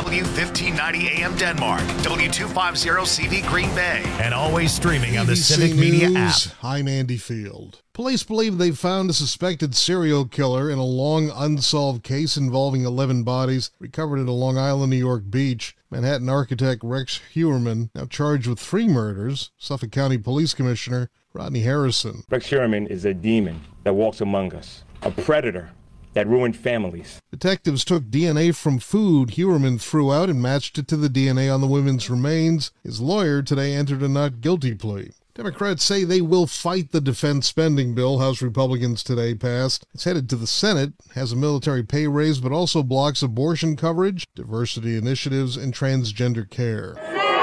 W1590 AM Denmark, W250CV Green Bay, and always streaming on the ABC Civic Media app. I'm Andy Field. Police believe they've found a suspected serial killer in a long unsolved case involving 11 bodies recovered at a Long Island, New York beach. Manhattan architect Rex Heuermann, now charged with 3 murders. Suffolk County Police Commissioner Rodney Harrison. Rex Heuermann is a demon that walks among us, a predator that ruined families. Detectives took DNA from food Heuermann threw out and matched it to the DNA on the women's remains. His lawyer today entered a not guilty plea. Democrats say they will fight the defense spending bill House Republicans today passed. It's headed to the Senate, has a military pay raise, but also blocks abortion coverage, diversity initiatives, and transgender care.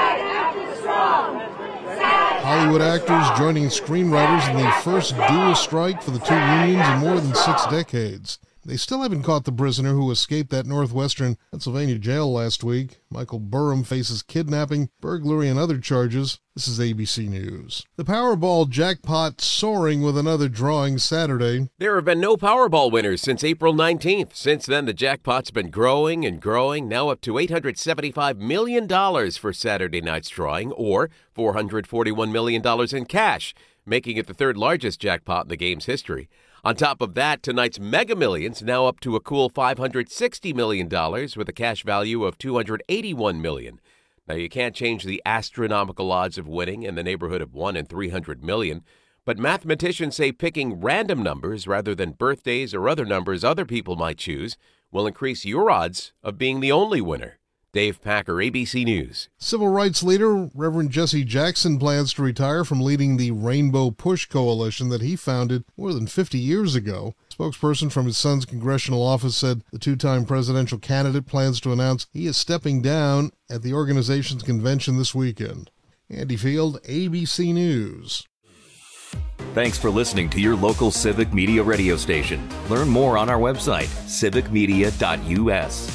Hollywood actors joining screenwriters in the first dual strike for the 2 unions in more than 6 decades. They still haven't caught the prisoner who escaped that northwestern Pennsylvania jail last week. Michael Burham faces kidnapping, burglary, and other charges. This is ABC News. The Powerball jackpot soaring with another drawing Saturday. There have been no Powerball winners since April 19th. Since then, the jackpot's been growing and growing, now up to $875 million for Saturday night's drawing, or $441 million in cash, making it the 3rd largest jackpot in the game's history. On top of that, tonight's Mega Millions now up to a cool $560 million with a cash value of $281 million. Now, you can't change the astronomical odds of winning in the neighborhood of 1 in 300 million, but mathematicians say picking random numbers rather than birthdays or other numbers other people might choose will increase your odds of being the only winner. Dave Packer, ABC News. Civil rights leader Reverend Jesse Jackson plans to retire from leading the Rainbow Push Coalition that he founded more than 50 years ago. A spokesperson from his son's congressional office said the 2-time presidential candidate plans to announce he is stepping down at the organization's convention this weekend. Andy Field, ABC News. Thanks for listening to your local Civic Media radio station. Learn more on our website, civicmedia.us.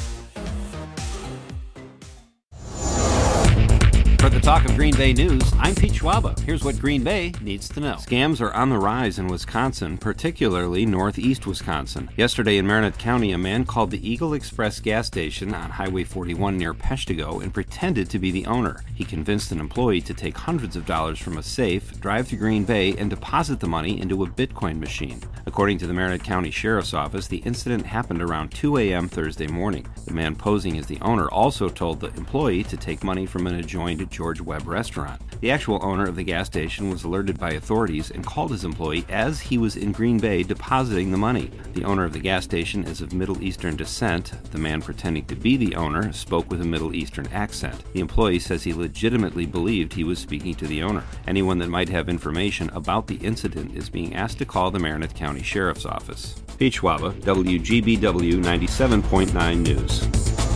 For the Talk of Green Bay News, I'm Pete Schwaba. Here's what Green Bay needs to know. Scams are on the rise in Wisconsin, particularly northeast Wisconsin. Yesterday in Marinette County, a man called the Eagle Express gas station on Highway 41 near Peshtigo and pretended to be the owner. He convinced an employee to take hundreds of dollars from a safe, drive to Green Bay, and deposit the money into a Bitcoin machine. According to the Marinette County Sheriff's Office, the incident happened around 2 a.m. Thursday morning. The man posing as the owner also told the employee to take money from an adjoined George Webb restaurant. The actual owner of the gas station was alerted by authorities and called his employee as he was in Green Bay depositing the money. The owner of the gas station is of Middle Eastern descent. The man pretending to be the owner spoke with a Middle Eastern accent. The employee says he legitimately believed he was speaking to the owner. Anyone that might have information about the incident is being asked to call the Marinette County Sheriff's Office. Pete Schwaba, WGBW 97.9 News.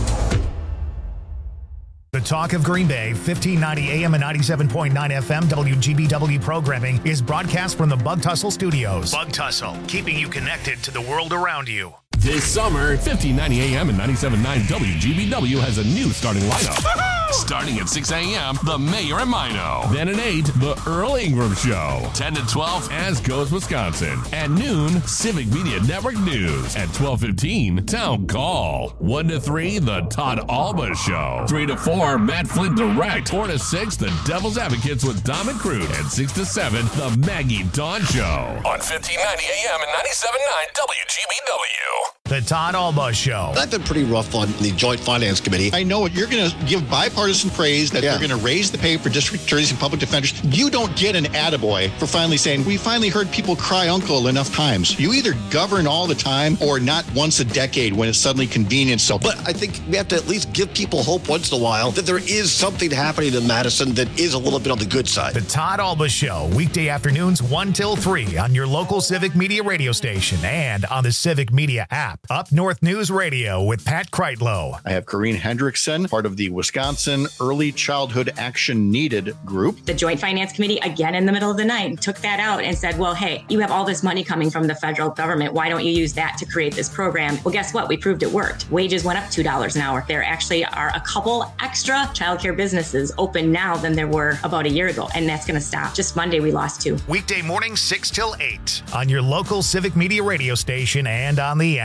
The Talk of Green Bay, 1590 AM and 97.9 FM WGBW programming is broadcast from the Bug Tussle Studios. Bug Tussle, keeping you connected to the world around you. This summer, 1590 AM and 97.9 WGBW has a new starting lineup. Starting at 6 a.m., The Mayor and Mino. Then at 8, The Earl Ingram Show. 10 to 12, As Goes Wisconsin. At noon, Civic Media Network News. At 12:15, Town Call. 1 to 3, The Todd Alba Show. 3 to 4, Matt Flint Direct. 4 to 6, The Devil's Advocates with Dom and Crude. And 6 to 7, The Maggie Dawn Show. On 1590 AM and 97.9 WGBW. The Todd Alba Show. I've been pretty rough on the Joint Finance Committee. I know you're going to give bipartisan praise that they're going to raise the pay for district attorneys and public defenders. You don't get an attaboy for finally saying, we finally heard people cry uncle enough times. You either govern all the time or not once a decade when it's suddenly convenient. So, but I think we have to at least give people hope once in a while that there is something happening in Madison that is a little bit on the good side. The Todd Alba Show, weekday afternoons 1 till 3 on your local Civic Media radio station and on the Civic Media app. Up North News Radio with Pat Kreitlow. I have Corrine Hendrickson, part of the Wisconsin Early Childhood Action Needed group. The Joint Finance Committee, again in the middle of the night, took that out and said, well, hey, you have all this money coming from the federal government. Why don't you use that to create this program? Well, guess what? We proved it worked. Wages went up $2 an hour. There actually are a couple extra childcare businesses open now than there were about a year ago, and that's going to stop. Just Monday, we lost 2. Weekday mornings 6 till 8 on your local Civic Media radio station and on the app.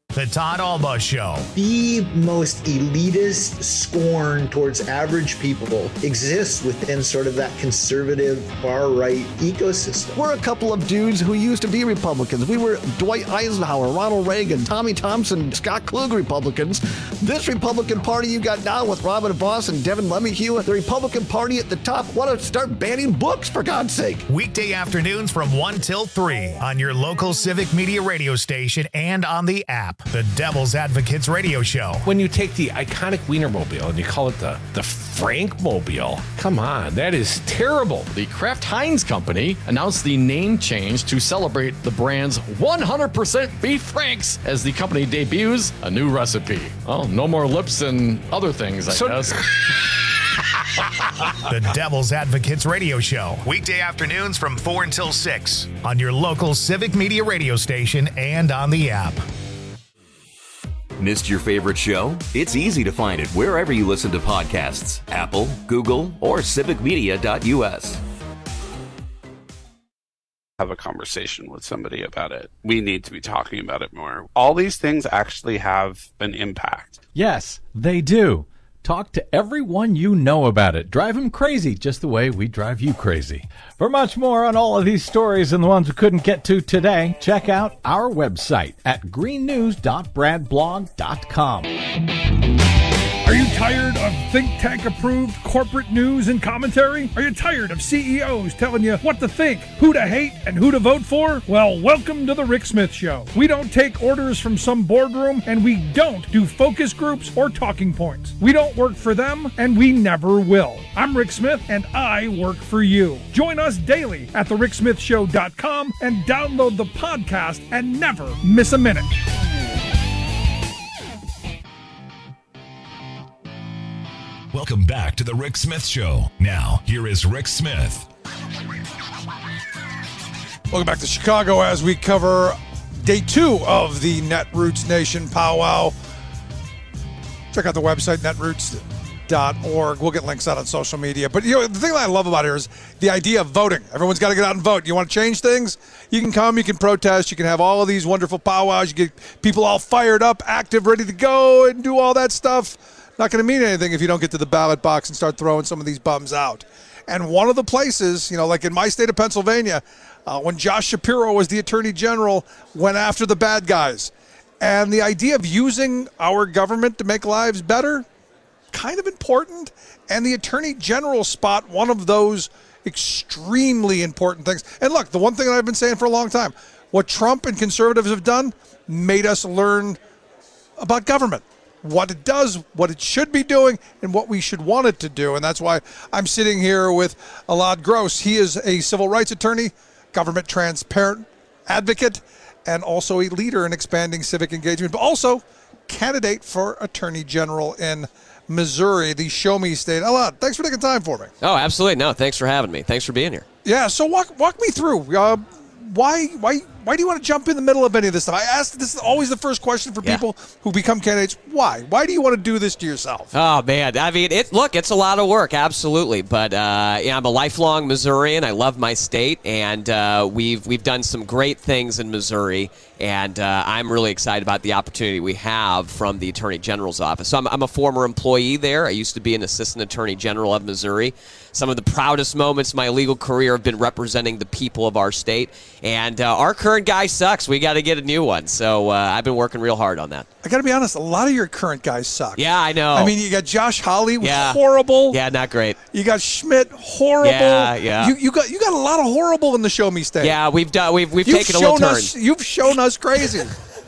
The Todd Alba Show. The most elitist scorn towards average people exists within sort of that conservative far-right ecosystem. We're a couple of dudes who used to be Republicans. We were Dwight Eisenhower, Ronald Reagan, Tommy Thompson, Scott Klug Republicans. This Republican Party you got now with Robin Vos and Devin LeMahieu, the Republican Party at the top, want to start banning books, for God's sake. Weekday afternoons from 1 till 3 on your local Civic Media radio station and on the app. The Devil's Advocates Radio Show. When you take the iconic Wienermobile and you call it the Frankmobile, come on, that is terrible. The Kraft Heinz Company announced the name change to celebrate the brand's 100% beef franks as the company debuts a new recipe. Well, no more lips and other things, I guess. The Devil's Advocates Radio Show. Weekday afternoons from 4 until 6 on your local Civic Media radio station and on the app. Missed your favorite show? It's easy to find it wherever you listen to podcasts. Apple, Google, or civicmedia.us. Have a conversation with somebody about it. We need to be talking about it more. All these things actually have an impact. Yes, they do. Talk to everyone you know about it. Drive them crazy, just the way we drive you crazy. For much more on all of these stories and the ones we couldn't get to today, check out our website at greennews.bradblog.com. Are you tired of think tank approved corporate news and commentary? Are you tired of CEOs telling you what to think, who to hate, and who to vote for? Well, welcome to the Rick Smith Show. We don't take orders from some boardroom, and we don't do focus groups or talking points. We don't work for them, and we never will. I'm Rick Smith, and I work for you. Join us daily at thericksmithshow.com and download the podcast and never miss a minute. Welcome back to the Rick Smith Show. Now, here is Rick Smith. Welcome back to Chicago as we cover day 2 of the Netroots Nation powwow. Check out the website, netroots.org. We'll get links out on social media. But the thing that I love about here is the idea of voting. Everyone's got to get out and vote. You want to change things? You can come, you can protest, you can have all of these wonderful powwows. You get people all fired up, active, ready to go, and do all that stuff. Not going to mean anything if you don't get to the ballot box and start throwing some of these bums out. And one of the places, like in my state of Pennsylvania, when Josh Shapiro was the Attorney General, went after the bad guys. And the idea of using our government to make lives better, kind of important. And the Attorney General spot, one of those extremely important things. And look, the one thing that I've been saying for a long time, what Trump and conservatives have done made us learn about government. What it does, what it should be doing, and what we should want it to do. And that's why I'm sitting here with Elad Gross. He is a civil rights attorney, government transparent advocate, and also a leader in expanding civic engagement, but also candidate for Attorney General in Missouri, the Show Me State. Elad, thanks for taking time for me. Oh, absolutely. No, thanks for having me. Thanks for being here. Yeah, so walk me through. Why do you want to jump in the middle of any of this stuff? I ask, this is always the first question for people who become candidates. Why? Why do you want to do this to yourself? Oh, man. I mean, it's a lot of work, absolutely. But I'm a lifelong Missourian. I love my state, and we've done some great things in Missouri. And I'm really excited about the opportunity we have from the Attorney General's office. So I'm a former employee there. I used to be an Assistant Attorney General of Missouri. Some of the proudest moments of my legal career have been representing the people of our state. And our current guy sucks. We got to get a new one. So I've been working real hard on that. I got to be honest, a lot of your current guys suck. Yeah, I know. I mean, you got Josh Hawley, horrible. Yeah, not great. You got Schmidt, horrible. Yeah. You got a lot of horrible in the Show Me State. Yeah, we've taken a little turn. You've shown us crazy.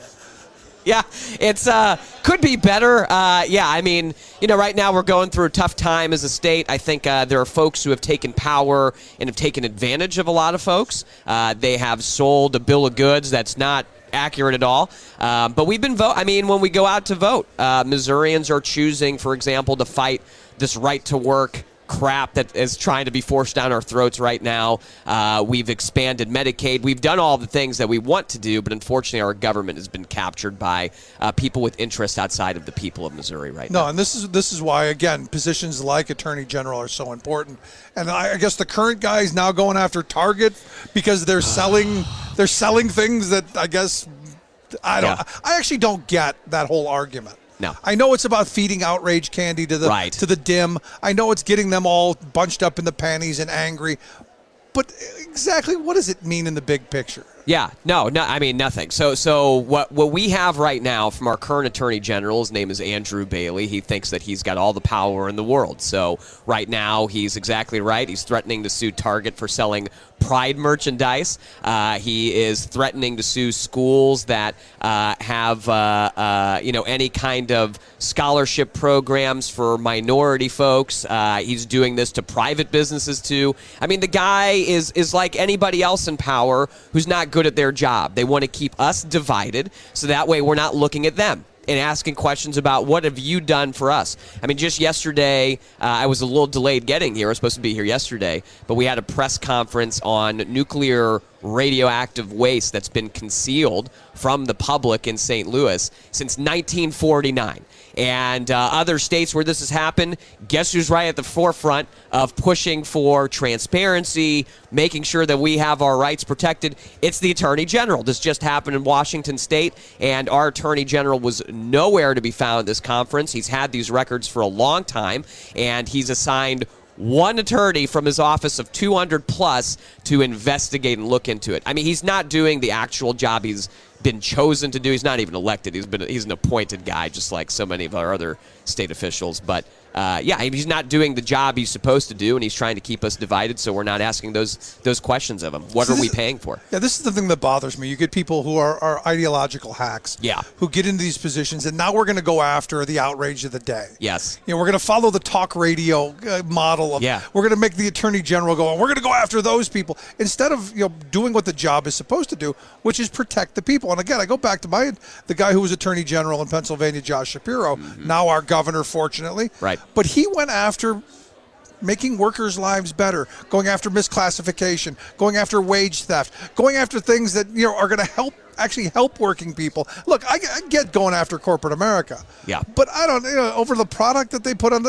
Yeah, it's could be better. I mean, right now we're going through a tough time as a state. I think there are folks who have taken power and have taken advantage of a lot of folks. They have sold a bill of goods that's not accurate at all. But we've been when we go out to vote, Missourians are choosing, for example, to fight this right to work crap that is trying to be forced down our throats right now. We've expanded Medicaid. We've done all the things that we want to do, but unfortunately our government has been captured by people with interest outside of the people of Missouri right now. No, and this is why, again, positions like Attorney General are so important. And I guess the current guy is now going after Target because they're selling things that I guess I actually don't get that whole argument. No. I know it's about feeding outrage candy to the dim. I know it's getting them all bunched up in the panties and angry. But exactly what does it mean in the big picture? Yeah, no, I mean, nothing. So what we have right now from our current Attorney General, his name is Andrew Bailey. He thinks that he's got all the power in the world. So right now, he's exactly right. He's threatening to sue Target for selling Pride merchandise. He is threatening to sue schools that have any kind of scholarship programs for minority folks. He's doing this to private businesses too. I mean, the guy is like anybody else in power who's not good at their job. They want to keep us divided, so that way we're not looking at them and asking questions about what have you done for us. I mean, just yesterday, I was a little delayed getting here. I was supposed to be here yesterday, but we had a press conference on nuclear radioactive waste that's been concealed from the public in St. Louis since 1949. And other states where this has happened, guess who's right at the forefront of pushing for transparency, making sure that we have our rights protected? It's the Attorney General. This just happened in Washington State, and our Attorney General was nowhere to be found at this conference. He's had these records for a long time, and he's assigned one attorney from his office of 200 plus to investigate and look into it. I mean, he's not doing the actual job he's been chosen to do. He's not even elected. He's an appointed guy, just like so many of our other state officials. But he's not doing the job he's supposed to do, and he's trying to keep us divided, so we're not asking those questions of him. What are we paying for? Yeah, this is the thing that bothers me. You get people who are ideological hacks who get into these positions, and now we're going to go after the outrage of the day. Yes. We're going to follow the talk radio model of we're going to make the Attorney General go, we're going to go after those people, instead of doing what the job is supposed to do, which is protect the people. And again, I go back to the guy who was Attorney General in Pennsylvania, Josh Shapiro, now our governor, fortunately. Right. But he went after making workers' lives better, going after misclassification, going after wage theft, going after things that are going to help working people. Look, I get going after corporate America. Yeah. But I don't, over the product that they put on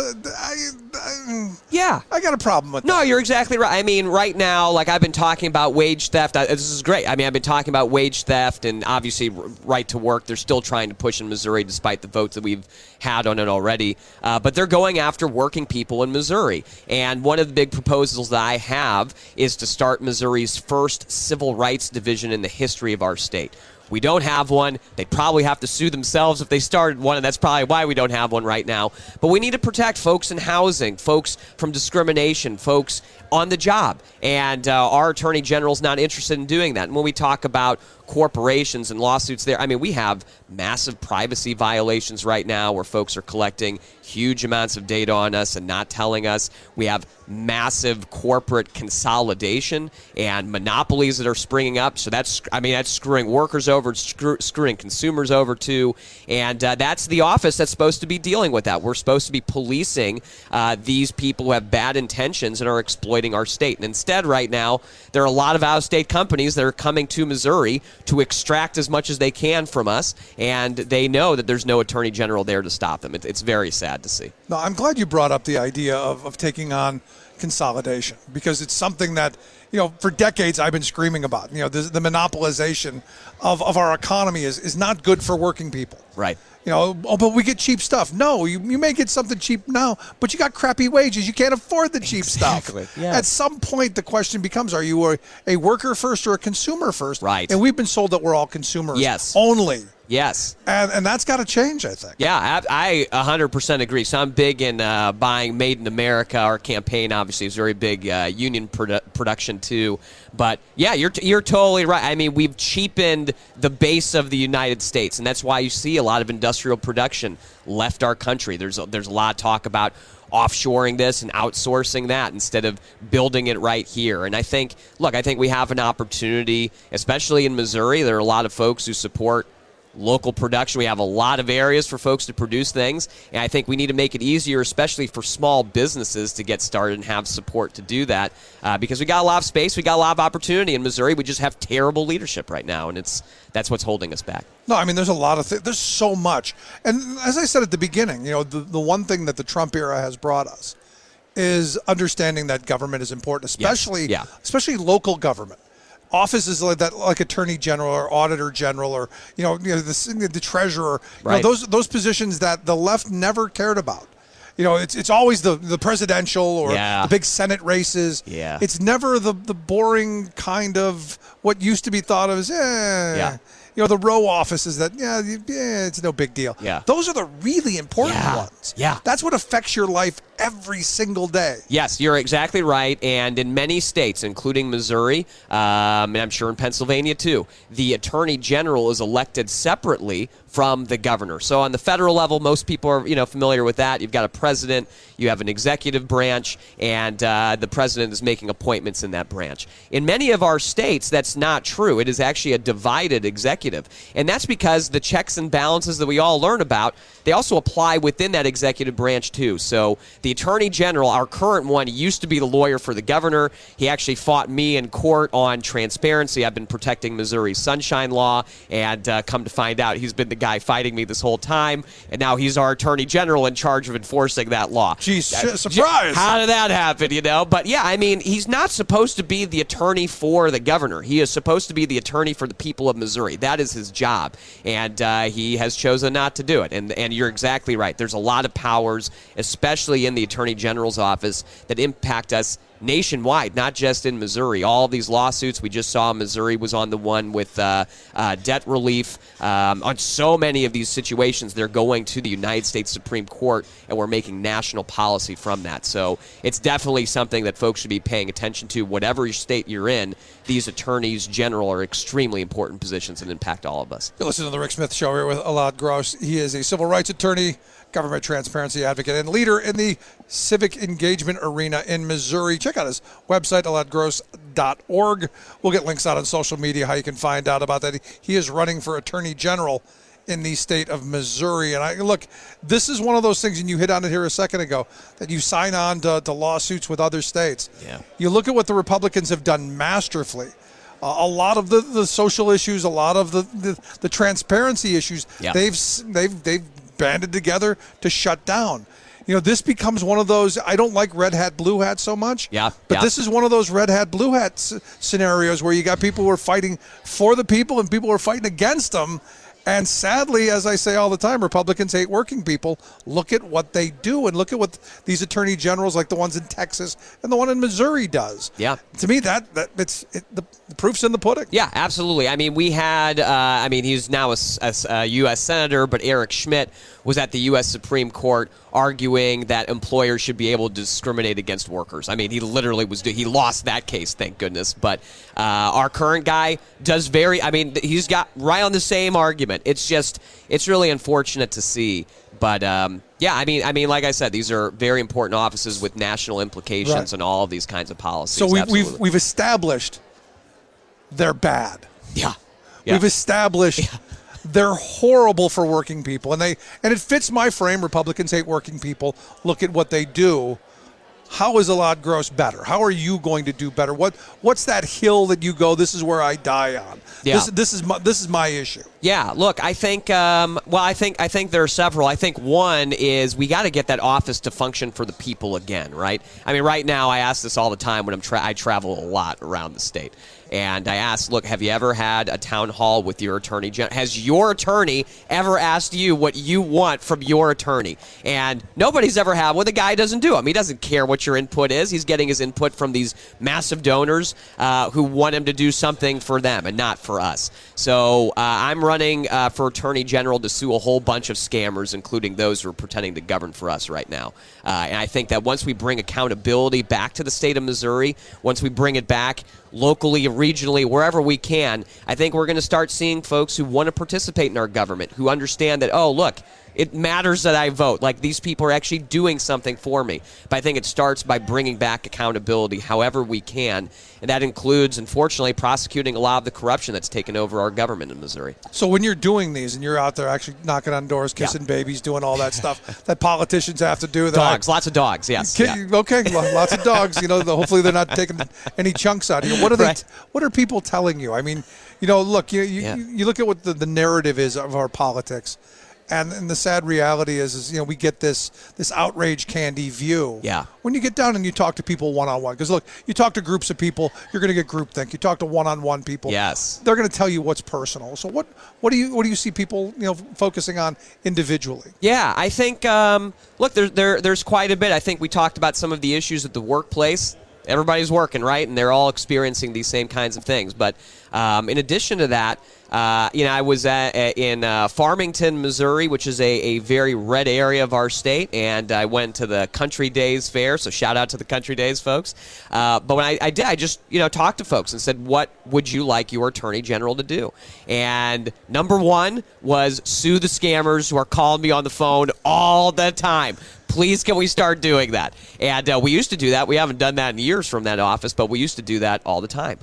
I got a problem with that. No, you're exactly right. I mean, right now, like I've been talking about wage theft. This is great. I mean, I've been talking about wage theft and obviously right to work. They're still trying to push in Missouri despite the votes that we've had on it already. But they're going after working people in Missouri. And one of the big proposals that I have is to start Missouri's first civil rights division in the history of our state. We don't have one. They'd probably have to sue themselves if they started one, and that's probably why we don't have one right now. But we need to protect folks in housing, folks from discrimination, folks on the job. And our Attorney General's not interested in doing that. And when we talk about corporations and lawsuits there, I mean, we have massive privacy violations right now where folks are collecting huge amounts of data on us and not telling us. We have massive corporate consolidation and monopolies that are springing up. So that's screwing workers over, it's screwing consumers over too. And that's the office that's supposed to be dealing with that. We're supposed to be policing these people who have bad intentions and are exploiting our state. And instead, right now, there are a lot of out-of-state companies that are coming to Missouri to extract as much as they can from us, and they know that there's no Attorney General there to stop them. It's very sad to see. No, I'm glad you brought up the idea of taking on consolidation, because it's something that, for decades I've been screaming about. The monopolization of our economy is not good for working people. Right. But we get cheap stuff. No, you may get something cheap now, but you got crappy wages. You can't afford the cheap stuff. Yeah. At some point, the question becomes, are you a worker first or a consumer first? Right. And we've been sold that we're all consumers only. Yes. And that's got to change, I think. Yeah, I 100% agree. So I'm big in buying Made in America. Our campaign, obviously, is very big union production, too. But, yeah, you're totally right. I mean, we've cheapened the base of the United States, and that's why you see a lot of industrial production left our country. There's a lot of talk about offshoring this and outsourcing that instead of building it right here. And I think we have an opportunity, especially in Missouri. There are a lot of folks who support local production. We have a lot of areas for folks to produce things, and I think we need to make it easier, especially for small businesses, to get started and have support to do that, because we got a lot of space, we got a lot of opportunity in Missouri. We just have terrible leadership right now, and that's what's holding us back. No, I mean, there's a lot of things. There's so much. And as I said at the beginning, the one thing that the Trump era has brought us is understanding that government is important, especially local government. offices like that, like Attorney General or Auditor General, or the Treasurer, Right. those positions that the left never cared about. It's always the presidential or the big Senate races. Yeah. It's never the boring kind of what used to be thought of as the row offices that it's no big deal. Yeah. Those are the really important ones. Yeah. That's what affects your life every single day. Yes, you're exactly right. And in many states, including Missouri, and I'm sure in Pennsylvania too, the Attorney General is elected separately from the governor. So on the federal level, most people are familiar with that. You've got a president, you have an executive branch, and the president is making appointments in that branch. In many of our states, that's not true. It is actually a divided executive. And that's because the checks and balances that we all learn about, they also apply within that executive branch too. So the Attorney General, our current one, used to be the lawyer for the governor. He actually fought me in court on transparency. I've been protecting Missouri's Sunshine Law, and come to find out, he's been the guy fighting me this whole time, and now he's our Attorney General in charge of enforcing that law. Geez, surprise! How did that happen, But yeah, I mean, he's not supposed to be the attorney for the governor. He is supposed to be the attorney for the people of Missouri. That is his job, and he has chosen not to do it. And you're exactly right. There's a lot of powers, especially in the Attorney General's office, that impact us nationwide, not just in Missouri. All of these lawsuits we just saw, Missouri was on the one with debt relief. On so many of these situations, they're going to the United States Supreme Court, and we're making national policy from that. So it's definitely something that folks should be paying attention to. Whatever state you're in, these attorneys general are extremely important positions and impact all of us. You listen to the Rick Smith Show here with Alad Gross. He is a civil rights attorney, government transparency advocate, and leader in the civic engagement arena in Missouri. Check out his website, aladgross.org. We'll get links out on social media how you can find out about that. He is running for Attorney General in the state of Missouri. And look, this is one of those things, and you hit on it here a second ago, that you sign on to lawsuits with other states. Yeah. You look at what the Republicans have done masterfully. A lot of the social issues, a lot of the transparency issues, they've banded together to shut down. This becomes one of those, I don't like red hat, blue hat so much. But this is one of those red hat, blue hat scenarios where you got people who are fighting for the people and people who are fighting against them. And sadly, as I say all the time, Republicans hate working people. Look at what they do, and look at what these attorney generals, like the ones in Texas and the one in Missouri, does. Yeah. To me, the proof's in the pudding. Yeah, absolutely. I mean, we had, he's now a U.S. Senator, but Eric Schmidt was at the U.S. Supreme Court arguing that employers should be able to discriminate against workers. I mean, he literally he lost that case, thank goodness. But our current guy does he's got right on the same argument. It's really unfortunate to see. But, like I said, these are very important offices with national implications and all of these kinds of policies. So we've established they're bad. Yeah. We've established they're horrible for working people. And it fits my frame. Republicans hate working people. Look at what they do. How is Alad Gross better? How are you going to do better? What's that hill that you go, this is where I die on? Yeah. This is my issue. Yeah, look, I think I think there are several. I think one is we got to get that office to function for the people again, right? I mean, right now I ask this all the time when I travel a lot around the state. And I asked, look, have you ever had a town hall with your attorney general? Has your attorney ever asked you what you want from your attorney? And nobody's ever had one. The guy doesn't do them. He doesn't care what your input is. He's getting his input from these massive donors who want him to do something for them and not for us. So I'm running for attorney general to sue a whole bunch of scammers, including those who are pretending to govern for us right now. And I think that once we bring accountability back to the state of Missouri, once we bring it back locally, regionally, wherever we can, I think we're going to start seeing folks who want to participate in our government, who understand that, oh, look, it matters that I vote. Like, these people are actually doing something for me. But I think it starts by bringing back accountability however we can. And that includes, unfortunately, prosecuting a lot of the corruption that's taken over our government in Missouri. So when you're doing these and you're out there actually knocking on doors, kissing babies, doing all that stuff that politicians have to do. Dogs, lots of dogs, yes. Okay, lots of dogs. Hopefully they're not taking any chunks out of you. What are people telling you? I mean, look, you look at what the narrative is of our politics. And the sad reality is we get this outrage candy view. Yeah. When you get down and you talk to people one-on-one, because look, you talk to groups of people, you're going to get groupthink. You talk to one-on-one people, yes, they're going to tell you what's personal. So what do you see people focusing on individually? Yeah, I think look, there's quite a bit. I think we talked about some of the issues at the workplace. Everybody's working, right? And they're all experiencing these same kinds of things. But in addition to that, I was in Farmington, Missouri, which is a very red area of our state, and I went to the Country Days Fair, so shout out to the Country Days folks. But when I did, I just talked to folks and said, what would you like your Attorney General to do? And number one was sue the scammers who are calling me on the phone all the time. Please, can we start doing that? And we used to do that. We haven't done that in years from that office, but we used to do that all the time.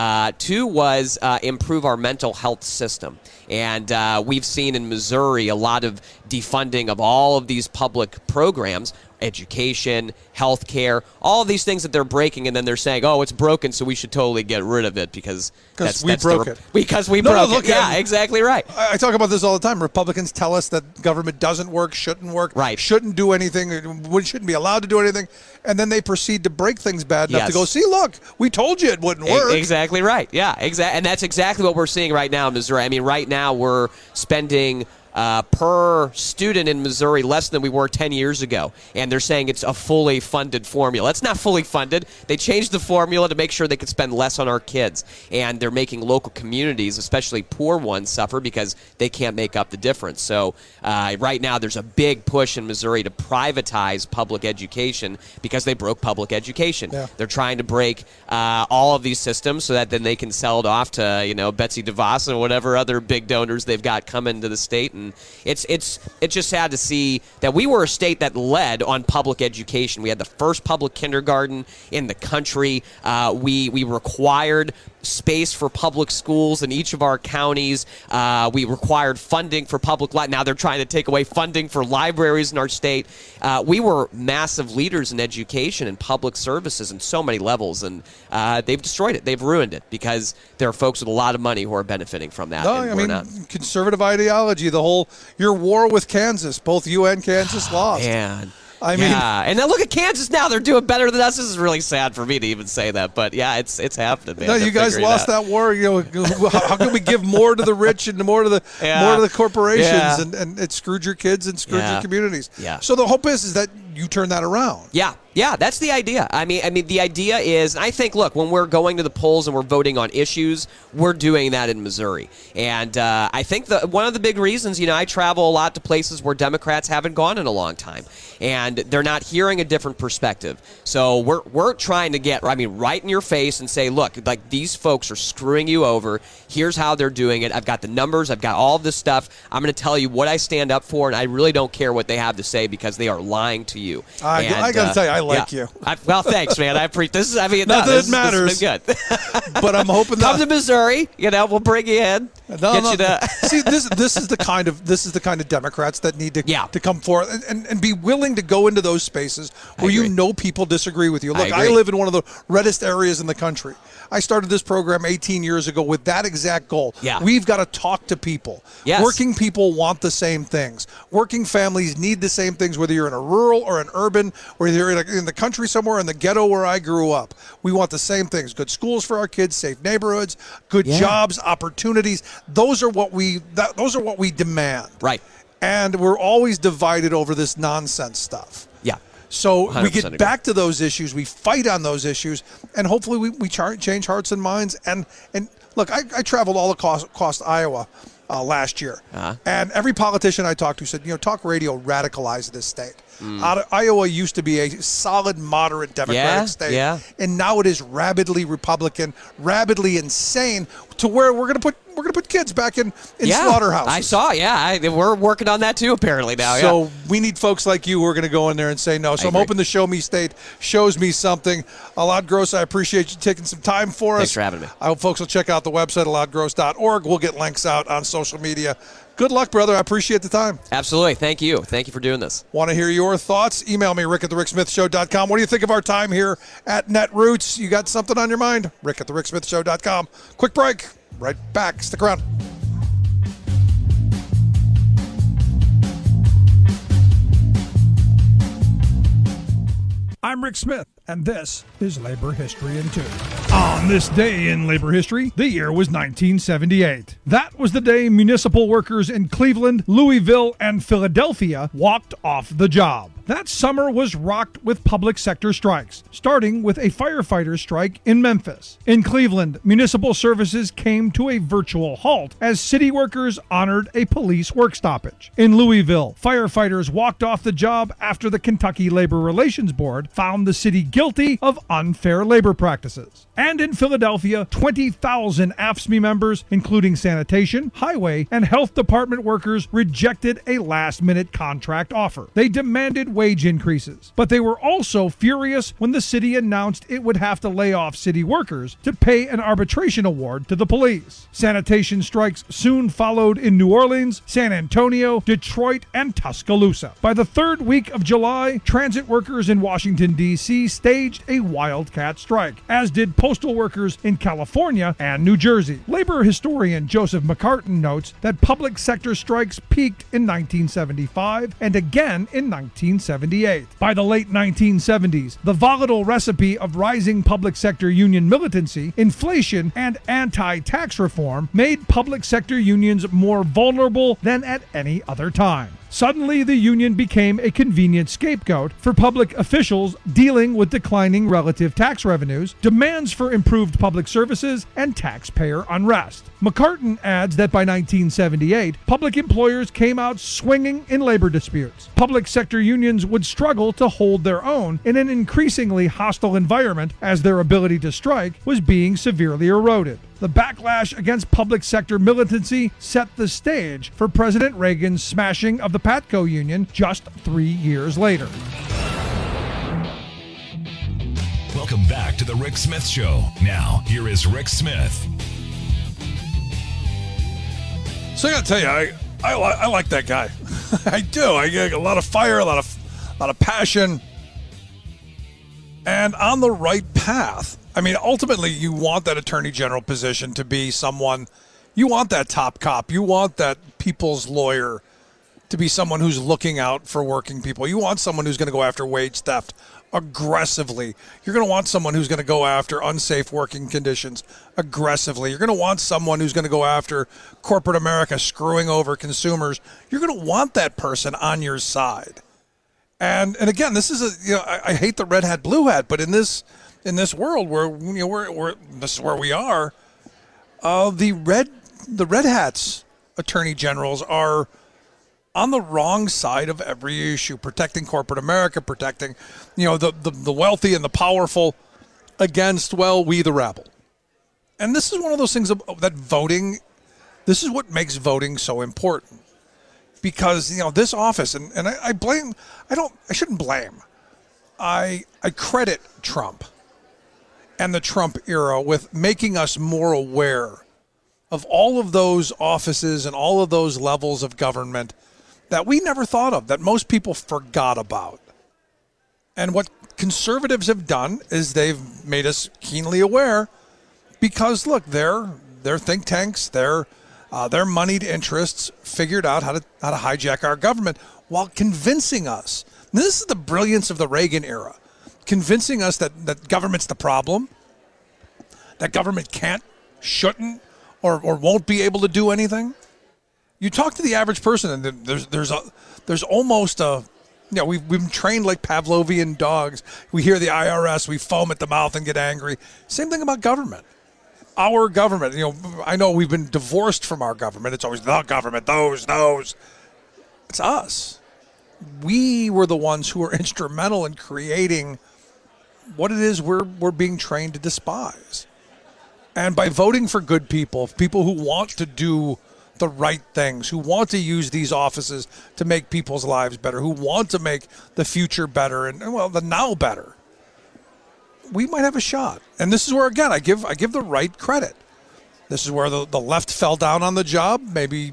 Two was improve our mental health system. And we've seen in Missouri a lot of defunding of all of these public programs, education, health care, all of these things that they're breaking, and then they're saying, oh, it's broken, so we should totally get rid of it because we broke it. Because we broke it. Yeah, exactly right. I talk about this all the time. Republicans tell us that government doesn't work, right, shouldn't do anything, shouldn't be allowed to do anything, and then they proceed to break things bad enough to go, see, look, we told you it wouldn't work. Exactly right. Yeah, and that's exactly what we're seeing right now in Missouri. I mean, right now we're spending per student in Missouri less than we were 10 years ago. And they're saying it's a fully funded formula. It's not fully funded. They changed the formula to make sure they could spend less on our kids. And they're making local communities, especially poor ones, suffer because they can't make up the difference. So right now there's a big push in Missouri to privatize public education because they broke public education. Yeah. They're trying to break all of these systems so that then they can sell it off to, Betsy DeVos and whatever other big donors they've got coming to the state. And it's just sad to see that we were a state that led on public education. We had the first public kindergarten in the country. We required space for public schools in each of our counties. We required funding for public now they're trying to take away funding for libraries in our state. We were massive leaders in education and public services in so many levels, and they've destroyed it. They've ruined it because there are folks with a lot of money who are benefiting from that. No, I mean, conservative ideology, your war with Kansas, both you and Kansas lost. Man. And then look at Kansas now. They're doing better than us. This is really sad for me to even say that, but yeah, it's happening, man. No, you guys lost that war. How can we give more to the rich and more to the corporations, and it screwed your kids and screwed your communities. Yeah. So the hope is that you turn that around. Yeah, that's the idea. I mean, the idea is, I think, look, when we're going to the polls and we're voting on issues, we're doing that in Missouri. And I think one of the big reasons, I travel a lot to places where Democrats haven't gone in a long time, and they're not hearing a different perspective. So we're trying to get, right in your face and say, look, like, these folks are screwing you over. Here's how they're doing it. I've got the numbers. I've got all of this stuff. I'm going to tell you what I stand up for, and I really don't care what they have to say because they are lying to you. I got to tell you, I like you. Well, thanks, man. I appreciate this. Not that it matters. This has been good. But I'm hoping come to Missouri. We'll bring you in. You to see this is the kind of Democrats that need to come forward and be willing to go into those spaces where people disagree with you. Look, I live in one of the reddest areas in the country. I started this program 18 years ago with that exact goal. Yeah. We've got to talk to people. Yes. Working people want the same things. Working families need the same things, whether you're in a rural or an urban, or you're in the country somewhere, in the ghetto where I grew up. We want the same things. Good schools for our kids, safe neighborhoods, good jobs, opportunities. Those are what we demand. Right. And we're always divided over this nonsense stuff. Yeah. So we get back to those issues, we fight on those issues, and hopefully we change hearts and minds. And look, I traveled all across Iowa last year, and every politician I talked to said, talk radio radicalized this state. Iowa used to be a solid, moderate Democratic state, and now it is rabidly Republican, rabidly insane, to where we're going to put kids back in slaughterhouses. I saw, we're working on that too apparently now. So we need folks like you who are going to go in there and say no. So I'm hoping the Show Me State shows me something. Alad Gross, I appreciate you taking some time for us. Thanks for having me. I hope folks will check out the website, aladgross.org. We'll get links out on social media. Good luck, brother. I appreciate the time. Absolutely. Thank you. Thank you for doing this. Want to hear your thoughts? Email me, rick@thericksmithshow.com. What do you think of our time here at Netroots? You got something on your mind? rick@thericksmithshow.com. Quick break. Right back. Stick around. I'm Rick Smith, and this is Labor History in 2. On this day in labor history, the year was 1978. That was the day municipal workers in Cleveland, Louisville, and Philadelphia walked off the job. That summer was rocked with public sector strikes, starting with a firefighter strike in Memphis. In Cleveland, municipal services came to a virtual halt as city workers honored a police work stoppage. In Louisville, firefighters walked off the job after the Kentucky Labor Relations Board found the city guilty of unfair labor practices. And in Philadelphia, 20,000 AFSCME members, including sanitation, highway, and health department workers, rejected a last-minute contract offer. They demanded wage increases, but they were also furious when the city announced it would have to lay off city workers to pay an arbitration award to the police. Sanitation strikes soon followed in New Orleans, San Antonio, Detroit, and Tuscaloosa. By the third week of July, transit workers in Washington, D.C. staged a wildcat strike, as did postal workers in California and New Jersey. Labor historian Joseph McCartin notes that public sector strikes peaked in 1975 and again in 1978. By the late 1970s, the volatile recipe of rising public sector union militancy, inflation, and anti-tax reform made public sector unions more vulnerable than at any other time. Suddenly, the union became a convenient scapegoat for public officials dealing with declining relative tax revenues, demands for improved public services, and taxpayer unrest. McCartin adds that by 1978, public employers came out swinging in labor disputes. Public sector unions would struggle to hold their own in an increasingly hostile environment as their ability to strike was being severely eroded. The backlash against public sector militancy set the stage for President Reagan's smashing of the PATCO union just 3 years later. Welcome back to the Rick Smith Show. Now, here is Rick Smith. So I gotta tell you, I like that guy. I do. I get a lot of fire, a lot of passion, and on the right path. I mean, ultimately, you want that attorney general position to be someone, you want that top cop, you want that people's lawyer to be someone who's looking out for working people. You want someone who's going to go after wage theft aggressively. You're going to want someone who's going to go after unsafe working conditions aggressively. You're going to want someone who's going to go after corporate America screwing over consumers. You're going to want that person on your side. And again, this is I hate the red hat, blue hat, but in this world where we're this is where we are, the red hats attorney generals are on the wrong side of every issue, protecting corporate America, protecting the wealthy and the powerful against we the rabble. And this is one of those things that voting, this is what makes voting so important. Because this office, and I shouldn't blame. I credit Trump and the Trump era with making us more aware of all of those offices and all of those levels of government that we never thought of, that most people forgot about. And what conservatives have done is they've made us keenly aware because, look, their think tanks, their moneyed interests figured out how to hijack our government while convincing us. Now, this is the brilliance of the Reagan era, convincing us that government's the problem, that government can't, shouldn't, or won't be able to do anything. You talk to the average person, and there's almost a, we've been trained like Pavlovian dogs. We hear the IRS, we foam at the mouth and get angry. Same thing about government. Our government, I know we've been divorced from our government. It's always the government, those. It's us. We were the ones who were instrumental in creating what it is we're being trained to despise. And by voting for good people who want to do the right things, who want to use these offices to make people's lives better, who want to make the future better and the now better, we might have a shot. And this is where, again, I give the right credit. This is where the left fell down on the job, maybe,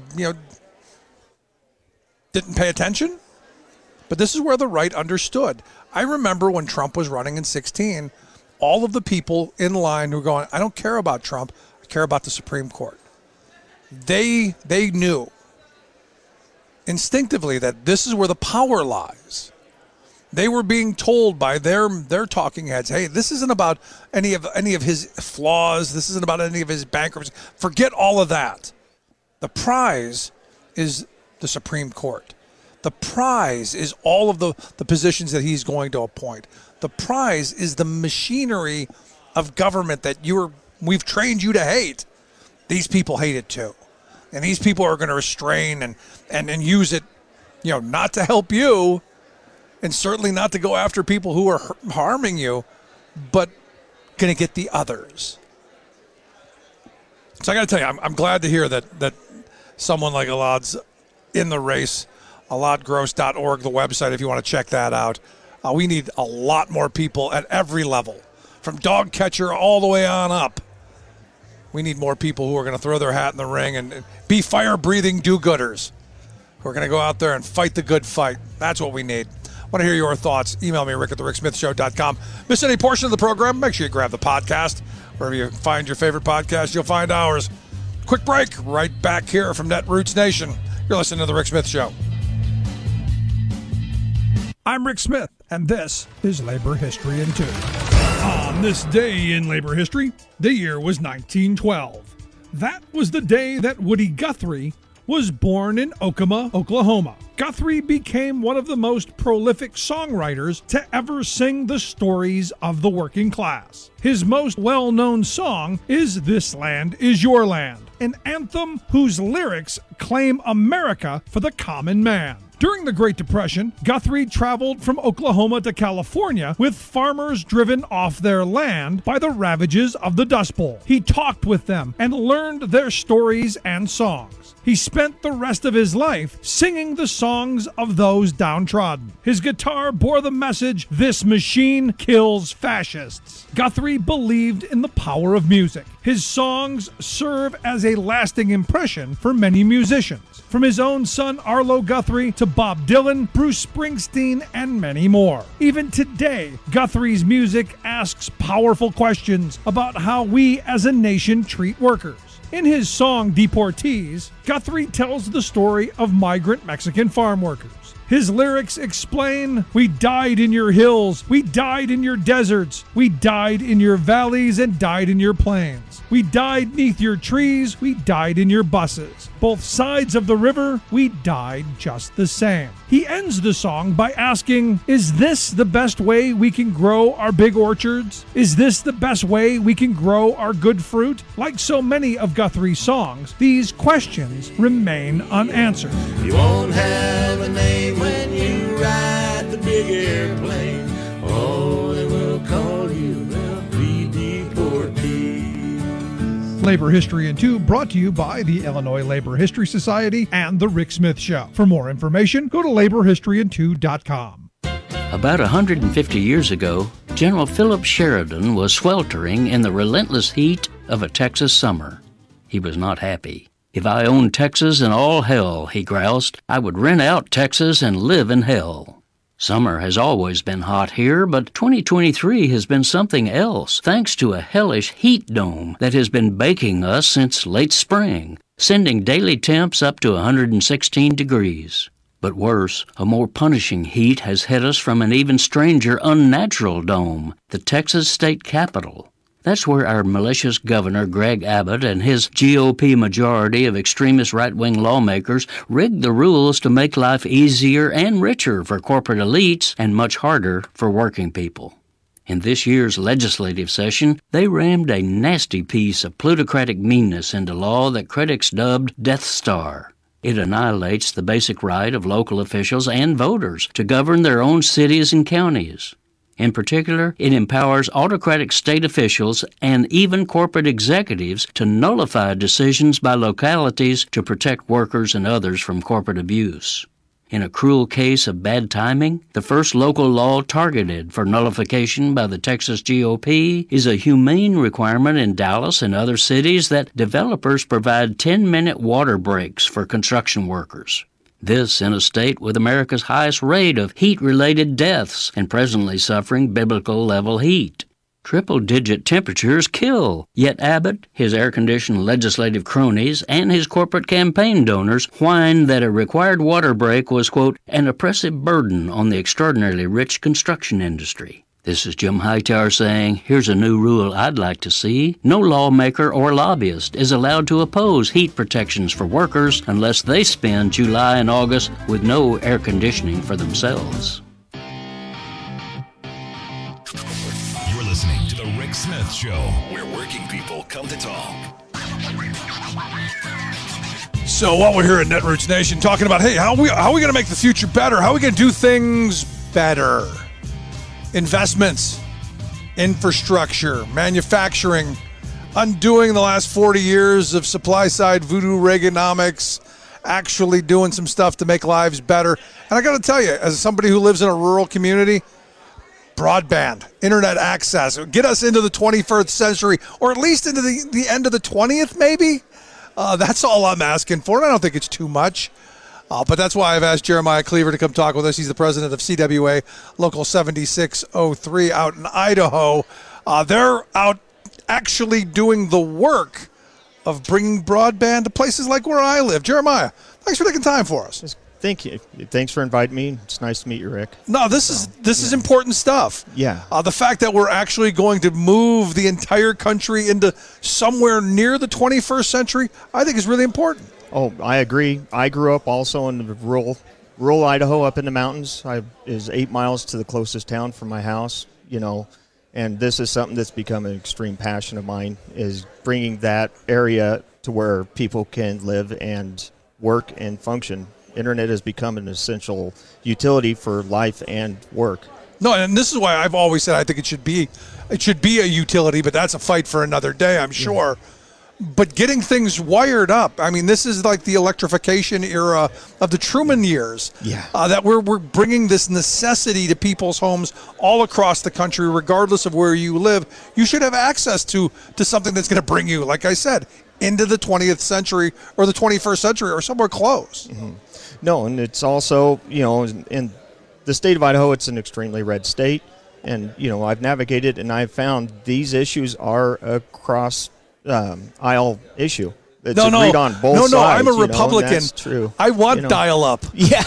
didn't pay attention. But this is where the right understood. I remember when Trump was running in 2016, all of the people in line who were going, I don't care about Trump, I care about the Supreme Court. They knew instinctively that this is where the power lies. They were being told by their talking heads, hey, this isn't about any of his flaws. This isn't about any of his bankruptcy. Forget all of that. The prize is the Supreme Court. The prize is all of the positions that he's going to appoint. The prize is the machinery of government that we've trained you to hate. These people hate it too. And these people are going to restrain and use it, not to help you, and certainly not to go after people who are harming you, but going to get the others. So I got to tell you, I'm glad to hear that someone like Alad's in the race. AladGross.org, the website, if you want to check that out. We need a lot more people at every level, from dog catcher all the way on up. We need more people who are going to throw their hat in the ring and be fire-breathing do-gooders, who are going to go out there and fight the good fight. That's what we need. I want to hear your thoughts. Email me, rick@thericksmithshow.com. Miss any portion of the program, make sure you grab the podcast. Wherever you find your favorite podcast, you'll find ours. Quick break, right back here from Netroots Nation. You're listening to The Rick Smith Show. I'm Rick Smith, and this is Labor History in 2. On this day in labor history, the year was 1912. That was the day that Woody Guthrie was born in Okemos, Oklahoma. Guthrie became one of the most prolific songwriters to ever sing the stories of the working class. His most well-known song is This Land Is Your Land, an anthem whose lyrics claim America for the common man. During the Great Depression, Guthrie traveled from Oklahoma to California with farmers driven off their land by the ravages of the Dust Bowl. He talked with them and learned their stories and songs. He spent the rest of his life singing the songs of those downtrodden. His guitar bore the message, "This machine kills fascists." Guthrie believed in the power of music. His songs serve as a lasting impression for many musicians, from his own son Arlo Guthrie to Bob Dylan, Bruce Springsteen, and many more. Even today, Guthrie's music asks powerful questions about how we as a nation treat workers. In his song Deportees, Guthrie tells the story of migrant Mexican farm workers. His lyrics explain, "We died in your hills, we died in your deserts, we died in your valleys and died in your plains. We died neath your trees, we died in your buses. Both sides of the river, we died just the same." He ends the song by asking, is this the best way we can grow our big orchards? Is this the best way we can grow our good fruit? Like so many of Guthrie's songs, these questions remain unanswered. You won't have a name when you ride the big airplane. Oh, they will call you the deportees. Labor History in 2 brought to you by the Illinois Labor History Society and The Rick Smith Show. For more information, go to laborhistoryin2.com. About 150 years ago, General Philip Sheridan was sweltering in the relentless heat of a Texas summer. He was not happy. "If I owned Texas and all hell," he groused, "I would rent out Texas and live in hell." Summer has always been hot here, but 2023 has been something else, thanks to a hellish heat dome that has been baking us since late spring, sending daily temps up to 116 degrees. But worse, a more punishing heat has hit us from an even stranger, unnatural dome, the Texas state capitol. That's where our malicious governor, Greg Abbott, and his GOP majority of extremist right-wing lawmakers rigged the rules to make life easier and richer for corporate elites and much harder for working people. In this year's legislative session, they rammed a nasty piece of plutocratic meanness into law that critics dubbed Death Star. It annihilates the basic right of local officials and voters to govern their own cities and counties. In particular, it empowers autocratic state officials and even corporate executives to nullify decisions by localities to protect workers and others from corporate abuse. In a cruel case of bad timing, the first local law targeted for nullification by the Texas GOP is a humane requirement in Dallas and other cities that developers provide 10-minute water breaks for construction workers. This in a state with America's highest rate of heat-related deaths and presently suffering biblical-level heat. Triple-digit temperatures kill. Yet Abbott, his air-conditioned legislative cronies, and his corporate campaign donors whined that a required water break was, quote, an oppressive burden on the extraordinarily rich construction industry. This is Jim Hightower saying, here's a new rule I'd like to see. No lawmaker or lobbyist is allowed to oppose heat protections for workers unless they spend July and August with no air conditioning for themselves. You're listening to The Rick Smith Show, where working people come to talk. So what we're here at Netroots Nation talking about, hey, how are we going to make the future better? How are we going to do things better? Investments, infrastructure, manufacturing, undoing the last 40 years of supply-side voodoo Reaganomics, actually doing some stuff to make lives better. And I got to tell you, as somebody who lives in a rural community, broadband, internet access, get us into the 21st century, or at least into the end of the 20th, maybe. That's all I'm asking for. And I don't think it's too much. But that's why I've asked Jeremiah Cleaver to come talk with us. He's the president of CWA Local 7603 out in Idaho. They're out actually doing the work of bringing broadband to places like where I live. Jeremiah, thanks for taking time for us. Thank you. Thanks for inviting me. It's nice to meet you, Rick. No, this is important stuff. Yeah. The fact that we're actually going to move the entire country into somewhere near the 21st century, I think is really important. Oh, I agree. I grew up also in the rural Idaho up in the mountains. Is 8 miles to the closest town from my house, and this is something that's become an extreme passion of mine, is bringing that area to where people can live and work and function. Internet has become an essential utility for life and work. No, and this is why I've always said I think it should be a utility, but that's a fight for another day, I'm sure. Yeah. But getting things wired up, I mean, this is like the electrification era of the Truman years. Yeah. That we're bringing this necessity to people's homes all across the country, regardless of where you live. You should have access to something that's going to bring you, like I said, into the 20th century or the 21st century or somewhere close. Mm-hmm. No, and it's also, in the state of Idaho, it's an extremely red state. And, I've navigated and I've found these issues are across aisle issue. It's agreed on both sides. I'm a Republican. That's true. I want dial-up. Yeah.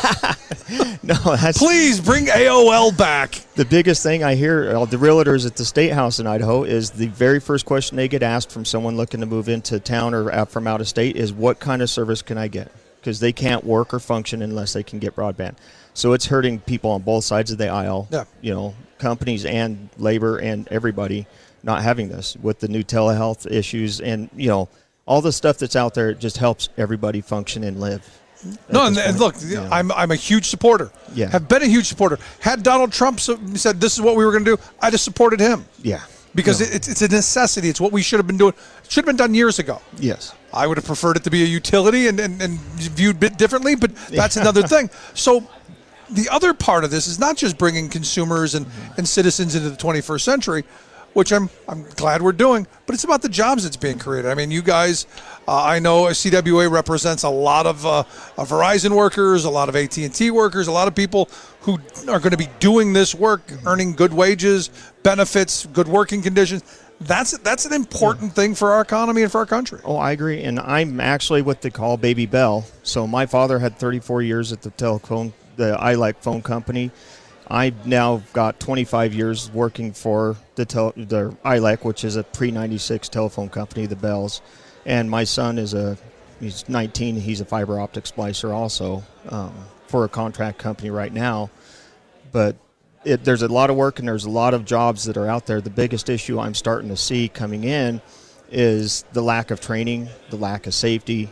Please bring AOL back. The biggest thing I hear, the realtors at the State House in Idaho, is the very first question they get asked from someone looking to move into town or from out of state is, what kind of service can I get? Because they can't work or function unless they can get broadband. So it's hurting people on both sides of the aisle, companies and labor and everybody not having this with the new telehealth issues and, all the stuff that's out there. It just helps everybody function and live. No, and look, I'm a huge supporter. Yeah. Have been a huge supporter. Had Donald Trump said this is what we were going to do, I just supported him. Yeah. Because it's a necessity. It's what we should have been doing. It should have been done years ago. Yes. I would have preferred it to be a utility and viewed a bit differently, but that's another thing. So the other part of this is not just bringing consumers and citizens into the 21st century, which I'm glad we're doing, but it's about the jobs that's being created. I mean, you guys, I know CWA represents a lot of Verizon workers, a lot of AT&T workers, a lot of people who are going to be doing this work, earning good wages, benefits, good working conditions. That's an important thing for our economy and for our country. Oh, I agree, and I'm actually what they call Baby Bell. So my father had 34 years at the ILEC phone company. I've now got 25 years working for the ILEC, which is a pre-96 telephone company, the Bells. And my son he's 19. He's a fiber optic splicer also for a contract company right now. But there's a lot of work and there's a lot of jobs that are out there. The biggest issue I'm starting to see coming in is the lack of training, the lack of safety,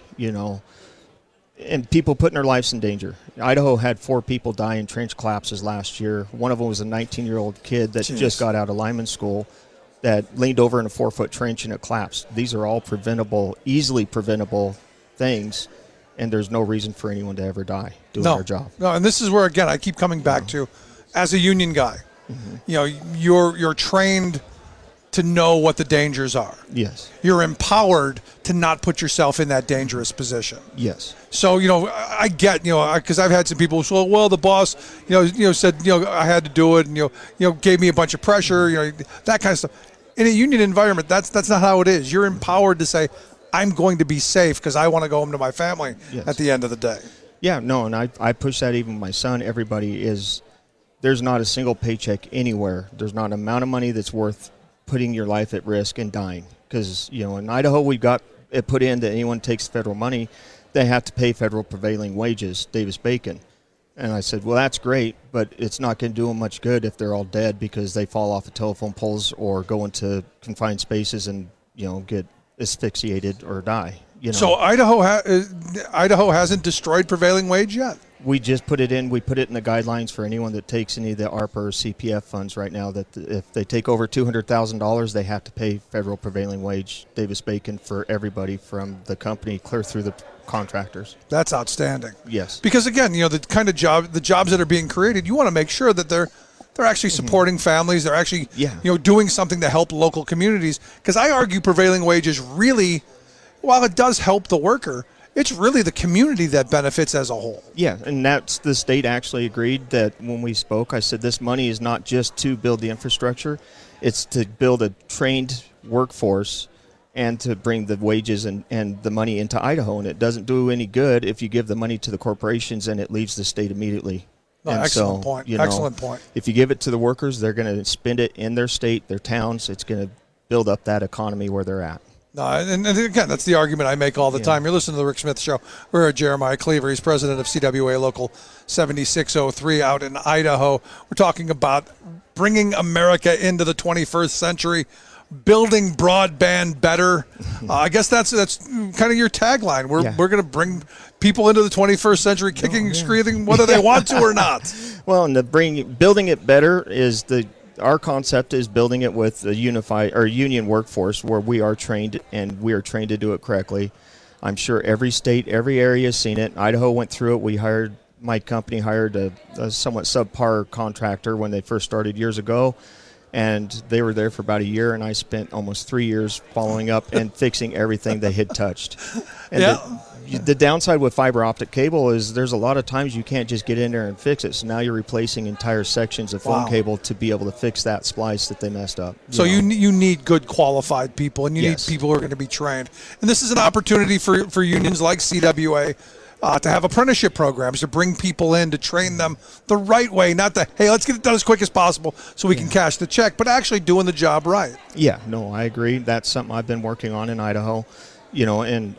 and people putting their lives in danger. Idaho had 4 people die in trench collapses last year. One of them was a 19-year-old kid that just got out of lineman school that leaned over in a 4-foot trench and it collapsed. These are all easily preventable things, and there's no reason for anyone to ever die doing their job. No, and this is where, again, I keep coming back to, as a union guy, you're trained to know what the dangers are. Yes. You're empowered to not put yourself in that dangerous position. Yes. So, I get, because I've had some people say, well, the boss, said, I had to do it and, gave me a bunch of pressure, that kind of stuff. in a union environment, that's not how it is. You're empowered to say, I'm going to be safe because I want to go home to my family at the end of the day. Yeah, no, and I push that even with my son. Everybody is, there's not a single paycheck anywhere. There's not an amount of money that's worth putting your life at risk and dying. Because, in Idaho, we've got it put in that anyone takes federal money, they have to pay federal prevailing wages, Davis-Bacon. And I said, well, that's great, but it's not going to do them much good if they're all dead because they fall off of telephone poles or go into confined spaces and, get asphyxiated or die. So Idaho hasn't destroyed prevailing wage yet? We just put it in. We put it in the guidelines for anyone that takes any of the ARPA or CPF funds right now that if they take over $200,000, they have to pay federal prevailing wage, Davis-Bacon, for everybody from the company clear through the contractors. That's outstanding. Yes. Because again, the kind of the jobs that are being created, you want to make sure that they're actually supporting families. They're actually doing something to help local communities. Because I argue prevailing wage is really, while it does help the worker, it's really the community that benefits as a whole. Yeah, and that's the state actually agreed that when we spoke, I said this money is not just to build the infrastructure, it's to build a trained workforce and to bring the wages and the money into Idaho. And it doesn't do any good if you give the money to the corporations and it leaves the state immediately. Excellent point. Excellent point. If you give it to the workers, they're going to spend it in their state, their towns. It's going to build up that economy where they're at. No, and again, that's the argument I make all the time. You're listening to the Rick Smith Show. We're at Jeremiah Cleaver. He's president of CWA Local 7603 out in Idaho. We're talking about bringing America into the 21st century, building broadband better. I guess that's kind of your tagline. We're going to bring people into the 21st century, kicking and screaming, whether they want to or not. Well, and building it better is our concept is building it with a unified or union workforce where we are trained and we are trained to do it correctly. I'm sure every state, every area has seen it. Idaho went through it. My company hired a somewhat subpar contractor when they first started years ago, and they were there for about a year, and I spent almost 3 years following up and fixing everything they had touched. And the downside with fiber optic cable is there's a lot of times you can't just get in there and fix it. So now you're replacing entire sections of phone cable to be able to fix that splice that they messed up. So you need good qualified people, and you need people who are going to be trained. And this is an opportunity for unions like CWA to have apprenticeship programs to bring people in to train them the right way, not the, hey, let's get it done as quick as possible so we can cash the check, but actually doing the job right. Yeah, no, I agree. That's something I've been working on in Idaho, and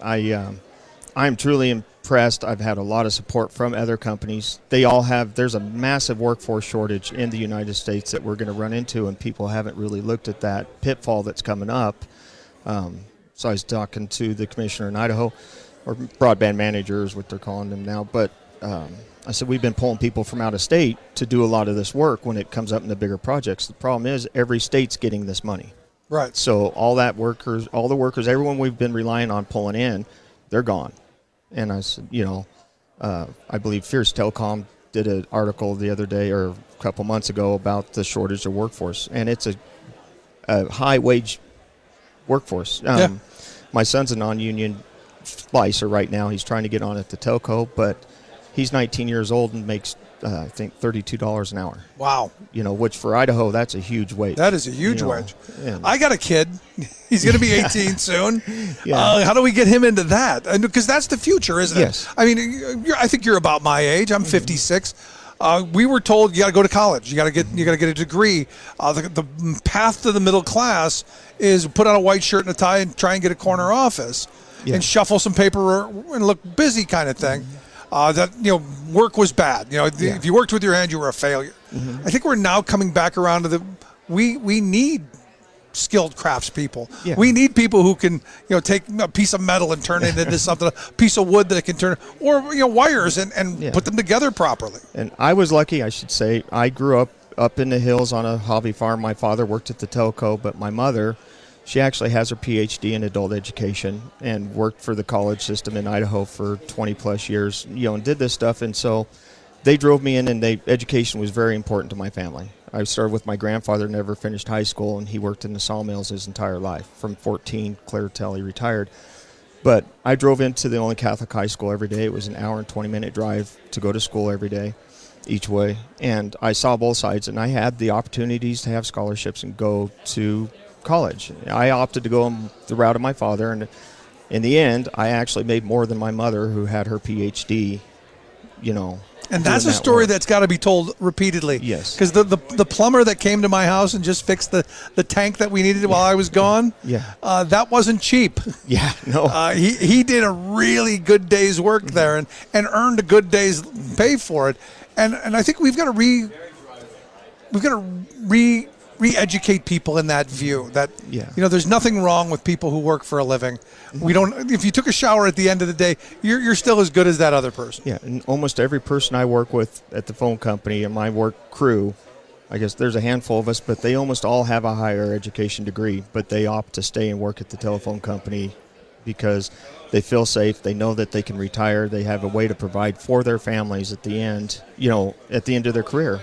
I'm truly impressed. I've had a lot of support from other companies. There's a massive workforce shortage in the United States that we're going to run into, and people haven't really looked at that pitfall that's coming up. So I was talking to the commissioner in Idaho, or broadband managers, what they're calling them now, but I said we've been pulling people from out of state to do a lot of this work when it comes up in the bigger projects. The problem is every state's getting this money. Right. So all the workers, everyone we've been relying on pulling in, they're gone. And I said, I believe Fierce Telecom did an article the other day or a couple months ago about the shortage of workforce, and it's a high-wage workforce. My son's a non-union splicer right now. He's trying to get on at the telco, but he's 19 years old and makes, I think, $32 an hour. Wow. Which for Idaho, that's a huge wage. That is a huge wage. I got a kid. He's going to be 18 soon. How do we get him into that? Because that's the future, isn't it? Yes. I mean, I think you're about my age. I'm 56. We were told you got to go to college. You got to get a degree. The path to the middle class is put on a white shirt and a tie and try and get a corner office and shuffle some paper and look busy, kind of thing. Work was bad. If you worked with your hand, you were a failure. I think we're now coming back around to we need skilled craftspeople. Yeah. We need people who can, take a piece of metal and turn it into something, a piece of wood that can turn, or wires and put them together properly. And I was lucky, I should say. I grew up in the hills on a hobby farm. My father worked at the telco, but my mother, she actually has her PhD in adult education and worked for the college system in Idaho for 20 plus years, and did this stuff. And so they drove me in, and education was very important to my family. I started with my grandfather, never finished high school, and he worked in the sawmills his entire life, from 14 clear till he retired. But I drove into the only Catholic high school every day. It was an hour and 20-minute drive to go to school every day, each way. And I saw both sides, and I had the opportunities to have scholarships and go to college. I opted to go the route of my father, and in the end, I actually made more than my mother, who had her PhD, And that's a story that's got to be told repeatedly. Yes. Because the plumber that came to my house and just fixed the tank that we needed while I was gone, that wasn't cheap. Yeah, no. He did a really good day's work there and earned a good day's pay for it. And I think we've got to re-educate people in that view that there's nothing wrong with people who work for a living. We don't. If you took a shower at the end of the day, you're still as good as that other person. Yeah, and almost every person I work with at the phone company and my work crew, I guess there's a handful of us, but they almost all have a higher education degree, but they opt to stay and work at the telephone company because they feel safe. They know that they can retire. They have a way to provide for their families at the end. At the end of their career.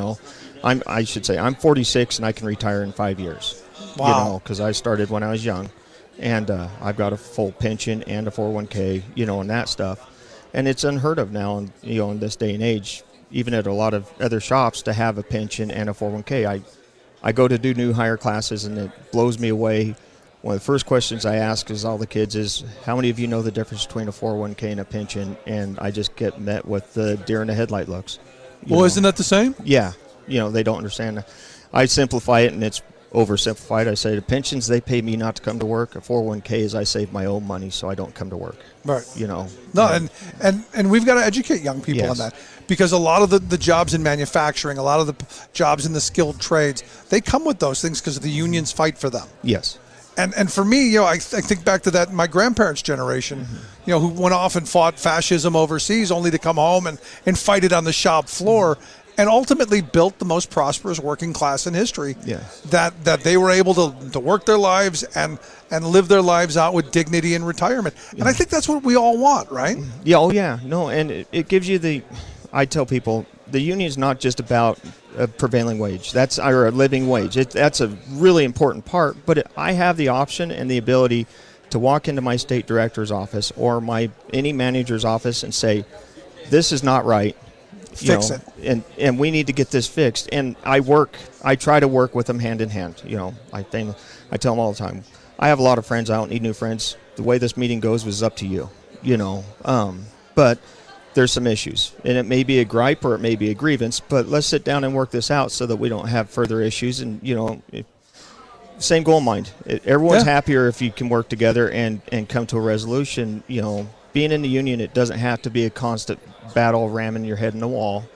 I should say I'm 46 and I can retire in 5 years. Wow. Because I started when I was young. And I've got a full pension and a 401k, and that stuff. And it's unheard of now, in this day and age, even at a lot of other shops, to have a pension and a 401k. I go to do new hire classes, and it blows me away. One of the first questions I ask is all the kids is, how many of you know the difference between a 401k and a pension? And I just get met with the deer in the headlight looks. Isn't that the same? Yeah. They don't understand. I simplify it, and it's oversimplified. I say the pensions, they pay me not to come to work. A 401k is I save my own money so I don't come to work. Right. No, and we've got to educate young people on that, because a lot of the jobs in manufacturing, a lot of the jobs in the skilled trades, they come with those things because the unions fight for them. Yes. And for me, I think back to that my grandparents' generation, who went off and fought fascism overseas only to come home and fight it on the shop floor. And ultimately built the most prosperous working class in history. Yes. That they were able to work their lives and live their lives out with dignity in retirement. Yeah. And I think that's what we all want, right? Yeah. Oh, yeah. No, and it gives you I tell people, the union is not just about a prevailing wage. Or a living wage. That's a really important part. But I have the option and the ability to walk into my state director's office or any manager's office and say, this is not right. Fix it. And we need to get this fixed. And I try to work with them hand in hand. I tell them all the time, I have a lot of friends. I don't need new friends. The way this meeting goes was up to you, but there's some issues, and it may be a gripe or it may be a grievance, but let's sit down and work this out so that we don't have further issues. And, same goal in mind. Everyone's happier if you can work together and come to a resolution. Being in the union, it doesn't have to be a constant battle ramming your head in the wall.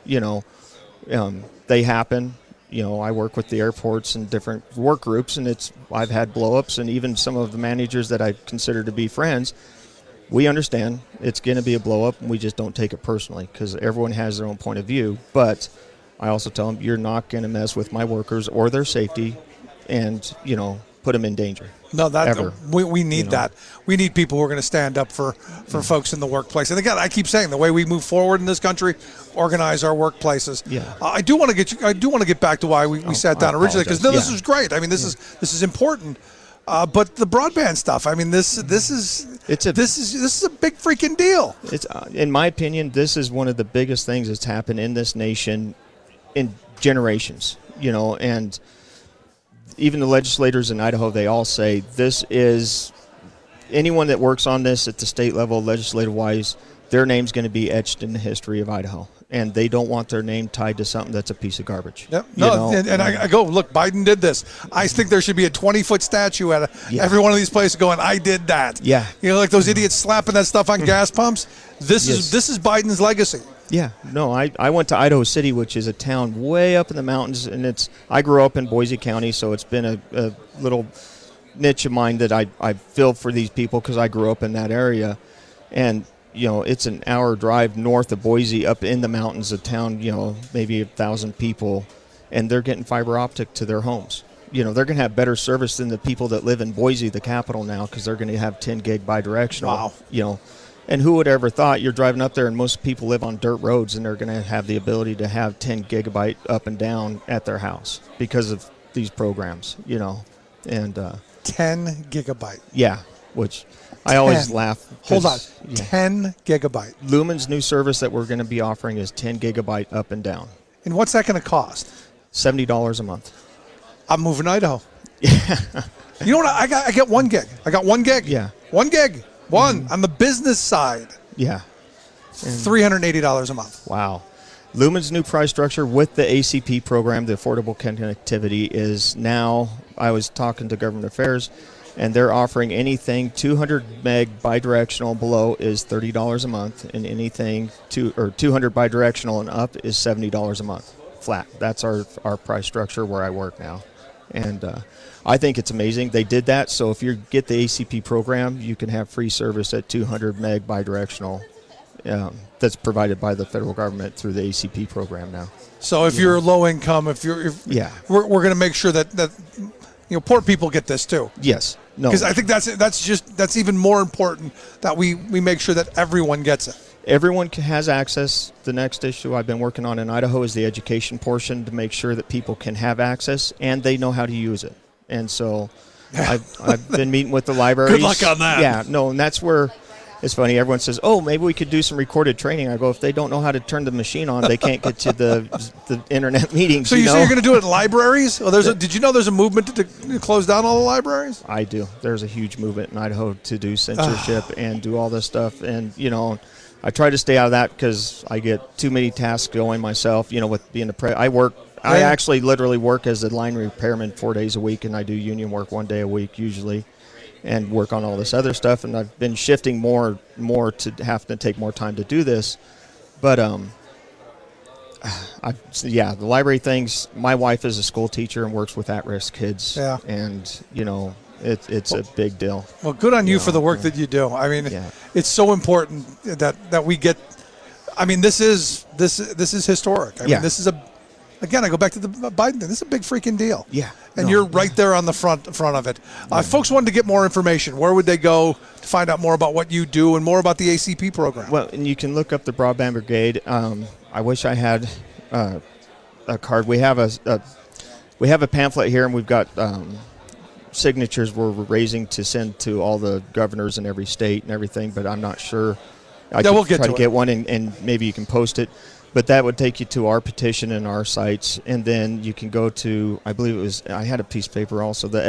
They happen. I work with the airports and different work groups, and I've had blow-ups, and even some of the managers that I consider to be friends, we understand it's going to be a blow-up, and we just don't take it personally because everyone has their own point of view. But I also tell them, you're not going to mess with my workers or their safety and, put them in danger. No, we need that. We need people who are going to stand up for folks in the workplace. And again, I keep saying the way we move forward in this country, organize our workplaces. Yeah. I do want to get back to why we sat down originally, because this is great. I mean, this is important. But the broadband stuff, I mean, this is a big freaking deal. It's in my opinion, this is one of the biggest things that's happened in this nation in generations. And even the legislators in Idaho, they all say this is anyone that works on this at the state level, legislative-wise, their name's going to be etched in the history of Idaho. And they don't want their name tied to something that's a piece of garbage. Yep. No, and I go, look, Biden did this. I think there should be a 20-foot statue at every one of these places going, I did that. Yeah. Like those idiots slapping that stuff on gas pumps. This is Biden's legacy. Yeah. No, I went to Idaho City, which is a town way up in the mountains, and I grew up in Boise County, so it's been a little niche of mine that I feel for these people because I grew up in that area. And it's an hour drive north of Boise up in the mountains, a town, maybe 1,000 people, and they're getting fiber optic to their homes. They're going to have better service than the people that live in Boise, the capital now, because they're going to have 10 gig bidirectional. Wow. And who would ever thought you're driving up there and most people live on dirt roads and they're going to have the ability to have 10 gigabyte up and down at their house because of these programs, and 10 gigabyte. Yeah, which I always laugh. Hold on. 10 gigabyte. Lumen's new service that we're going to be offering is 10 gigabyte up and down. And what's that going to cost? $70 a month. I'm moving to Idaho. You know what? I get one gig. I got 1 gig. Yeah. 1 gig. One on the business side. Yeah. $380 a month. Wow. Lumen's new price structure with the ACP program, the Affordable Connectivity, is now, I was talking to Government Affairs, and they're offering anything 200 meg bidirectional below is $30 a month, and anything 200 bidirectional and up is $70 a month, flat. That's our price structure where I work now. And I think it's amazing they did that. So if you get the ACP program, you can have free service at 200 meg bidirectional. That's provided by the federal government through the ACP program now. So if you're low income, yeah, we're going to make sure that poor people get this too. Yes, no, because I think that's even more important that we make sure that everyone gets it. Everyone has access. The next issue I've been working on in Idaho is the education portion to make sure that people can have access and they know how to use it. And so I've been meeting with the libraries. Good luck on that. Yeah, no, and that's where. It's funny. Everyone says, "Oh, maybe we could do some recorded training." I go, "If they don't know how to turn the machine on, they can't get to the internet meetings." So you say you're going to do it in libraries? Oh, did you know there's a movement to close down all the libraries? I do. There's a huge movement in Idaho to do censorship and do all this stuff, and I try to stay out of that because I get too many tasks going myself. With being I actually literally work as a line repairman 4 days a week, and I do union work 1 day a week usually. And work on all this other stuff, and I've been shifting more to have to take more time to do this. But the library things. My wife is a school teacher and works with at-risk kids. Yeah, and it's a big deal. Well, good on you for the work that you do. I mean, it's so important that we get. I mean, this is historic. I mean, this is Again, I go back to the Biden thing. This is a big freaking deal. Yeah. And you're right there on the front of it. If folks wanted to get more information, where would they go to find out more about what you do and more about the ACP program? Well, and you can look up the Broadband Brigade. I wish I had a card. We have a pamphlet here, and we've got signatures we're raising to send to all the governors in every state and everything, but I'm not sure. We'll get to get one, and maybe you can post it. But that would take you to our petition and our sites, and then you can go to, I had a piece of paper also, the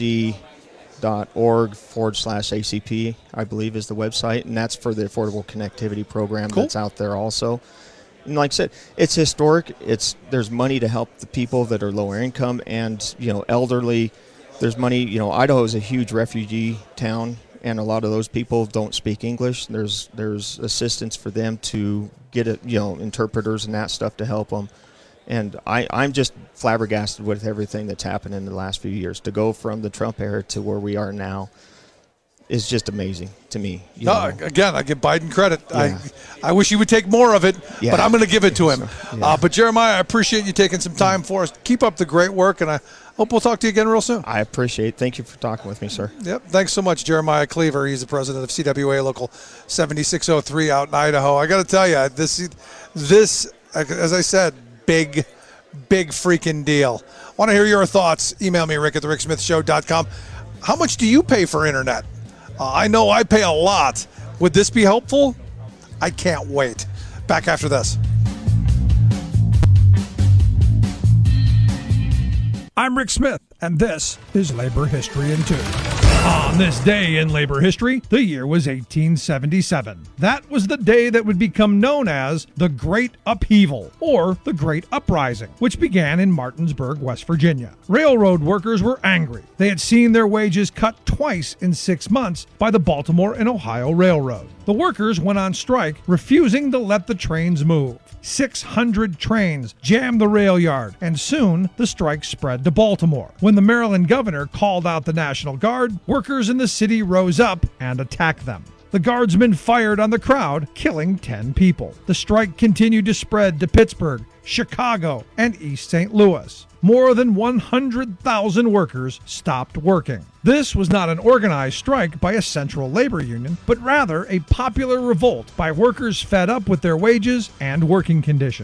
fcc.org/ACP, I believe is the website, and that's for the Affordable Connectivity Program that's out there also. And like I said, it's historic. There's money to help the people that are lower income and, elderly. There's money, Idaho is a huge refugee town, and a lot of those people don't speak English. There's assistance for them to get interpreters and that stuff to help them. And I'm just flabbergasted with everything that's happened in the last few years. To go from the Trump era to where we are now is just amazing to me. Again, I give Biden credit. Yeah. I wish he would take more of it, but I'm going to give it to him. But Jeremiah, I appreciate you taking some time for us. Keep up the great work, and I hope we'll talk to you again real soon. I appreciate it. Thank you for talking with me, sir. Yep. Thanks so much, Jeremiah Cleaver. He's the president of CWA Local 7603 out in Idaho. I got to tell you, this, as I said, big freaking deal. Want to hear your thoughts? Email me, rick@thericksmithshow.com. How much do you pay for internet? I know I pay a lot. Would this be helpful? I can't wait. Back after this. I'm Rick Smith, and this is Labor History in 2. On this day in labor history, the year was 1877. That was the day that would become known as the Great Upheaval, or the Great Uprising, which began in Martinsburg, West Virginia. Railroad workers were angry. They had seen their wages cut twice in 6 months by the Baltimore and Ohio Railroad. The workers went on strike, refusing to let the trains move. 600 trains jammed the rail yard, and soon the strike spread to Baltimore. When the Maryland governor called out the National Guard, workers in the city rose up and attacked them. The guardsmen fired on the crowd, killing 10 people. The strike continued to spread to Pittsburgh, Chicago, and East St. Louis. More than 100,000 workers stopped working. This was not an organized strike by a central labor union, but rather a popular revolt by workers fed up with their wages and working conditions.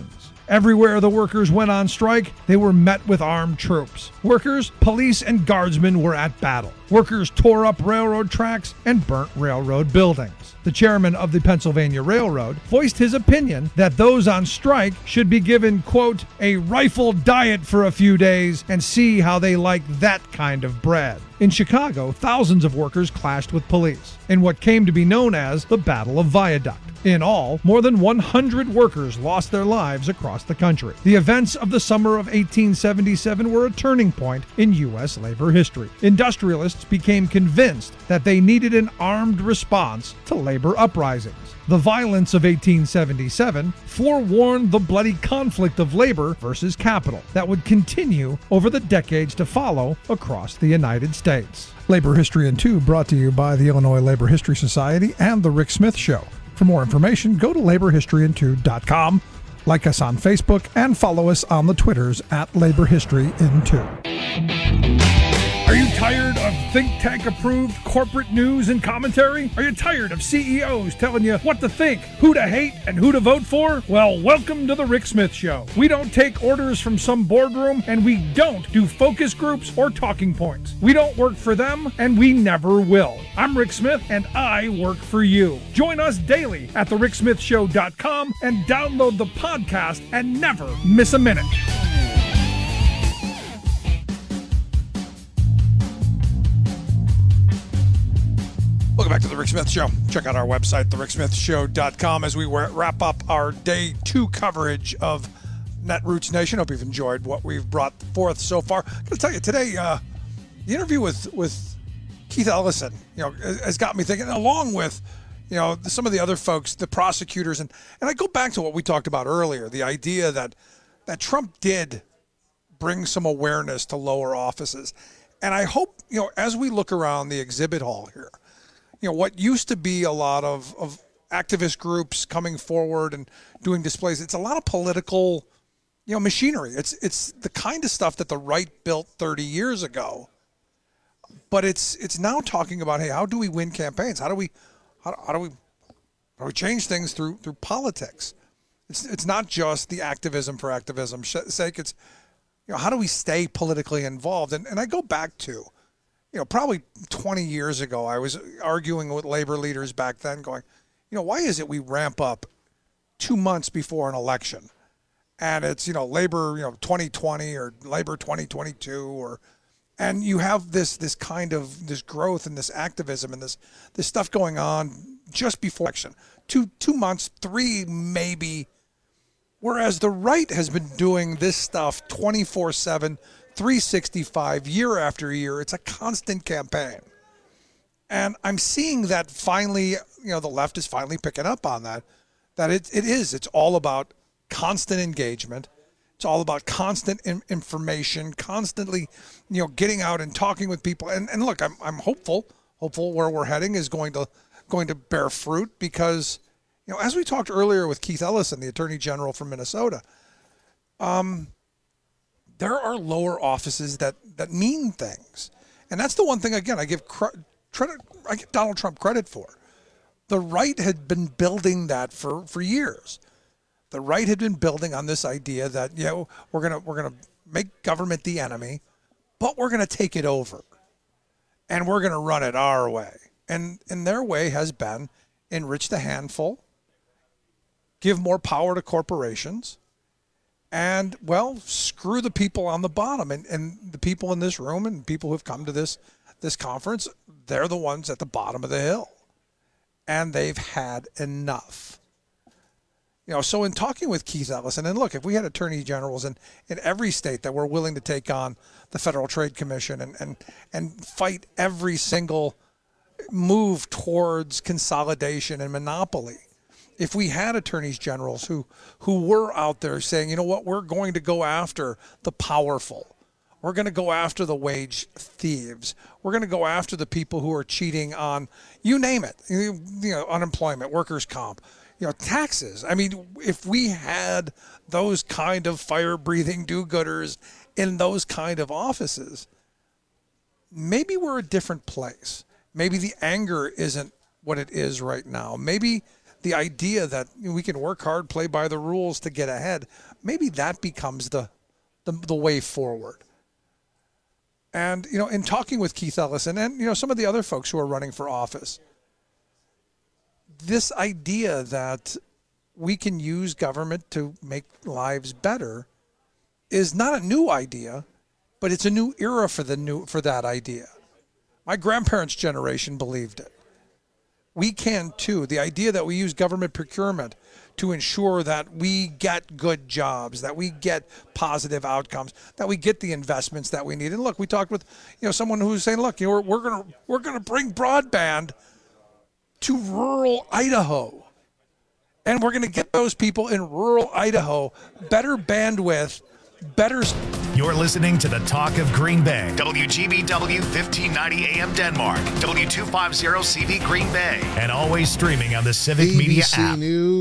Everywhere the workers went on strike, they were met with armed troops. Workers, police, and guardsmen were at battle. Workers tore up railroad tracks and burnt railroad buildings. The chairman of the Pennsylvania Railroad voiced his opinion that those on strike should be given, quote, a rifle diet for a few days and see how they like that kind of bread. In Chicago, thousands of workers clashed with police in what came to be known as the Battle of Viaduct. In all, more than 100 workers lost their lives across the country. The events of the summer of 1877 were a turning point in U.S. labor history. Industrialists became convinced that they needed an armed response to labor uprisings. The violence of 1877 forewarned the bloody conflict of labor versus capital that would continue over the decades to follow across the United States. Labor History in 2 brought to you by the Illinois Labor History Society and The Rick Smith Show. For more information, go to laborhistoryin2.com, like us on Facebook, and follow us on the Twitters at laborhistoryin2. Are you tired of think tank approved corporate news and commentary? Are you tired of CEOs telling you what to think, who to hate, and who to vote for? Well, welcome to the Rick Smith Show. We don't take orders from some boardroom, and we don't do focus groups or talking points. We don't work for them, and we never will. I'm Rick Smith, and I work for you. Join us daily at thericksmithshow.com and download the podcast and never miss a minute. Welcome back to The Rick Smith Show. Check out our website, thericksmithshow.com, as we wrap up our Day 2 coverage of Netroots Nation. Hope you've enjoyed what we've brought forth so far. I'm going to tell you, today, the interview with Keith Ellison, has got me thinking, along with, some of the other folks, the prosecutors, and I go back to what we talked about earlier, the idea that Trump did bring some awareness to lower offices. And I hope, as we look around the exhibit hall here, what used to be a lot of activist groups coming forward and doing displays, it's a lot of political, machinery. It's the kind of stuff that the right built 30 years ago. But it's now talking about, hey, how do we win campaigns? How do we change things through politics? It's not just the activism for activism's sake. It's how do we stay politically involved? And I go back to, probably 20 years ago, I was arguing with labor leaders back then going, why is it we ramp up 2 months before an election? And it's, labor, 2020 or labor 2022 and you have this kind of this growth and this activism and this stuff going on just before election. 2 months, 3 maybe, whereas the right has been doing this stuff 24/7, 365, year after year. It's a constant campaign. And I'm seeing that finally, the left is finally picking up on that it's all about constant engagement. It's all about constant information, constantly, getting out and talking with people. And look, I'm hopeful where we're heading is going to bear fruit because, as we talked earlier with Keith Ellison, the Attorney General from Minnesota, there are lower offices that mean things. And that's the one thing, again, I give Donald Trump credit for. The right had been building that for years. The right had been building on this idea that, we're gonna make government the enemy, but we're gonna take it over. And we're gonna run it our way. And their way has been enrich the handful, give more power to corporations, and, well, screw the people on the bottom. And the people in this room and people who have come to this conference, they're the ones at the bottom of the hill. And they've had enough. So in talking with Keith Ellison, and look, if we had attorney generals in every state that were willing to take on the Federal Trade Commission and fight every single move towards consolidation and monopoly, if we had attorneys generals who were out there saying, we're going to go after the powerful. We're going to go after the wage thieves. We're going to go after the people who are cheating on, you name it, unemployment, workers' comp, taxes. I mean, if we had those kind of fire-breathing do-gooders in those kind of offices, maybe we're a different place. Maybe the anger isn't what it is right now. Maybe the idea that we can work hard, play by the rules to get ahead, maybe that becomes the way forward. And, in talking with Keith Ellison and, some of the other folks who are running for office, this idea that we can use government to make lives better is not a new idea, but it's a new era for that idea. My grandparents' generation believed it. We can too. The idea that we use government procurement to ensure that we get good jobs, that we get positive outcomes, that we get the investments that we need. And look, we talked with someone who was saying, look, we're gonna bring broadband to rural Idaho, and we're gonna get those people in rural Idaho better bandwidth, better. You're listening to the Talk of Green Bay. WGBW 1590 AM Denmark. W250 CV Green Bay. And always streaming on the Civic Media app. News.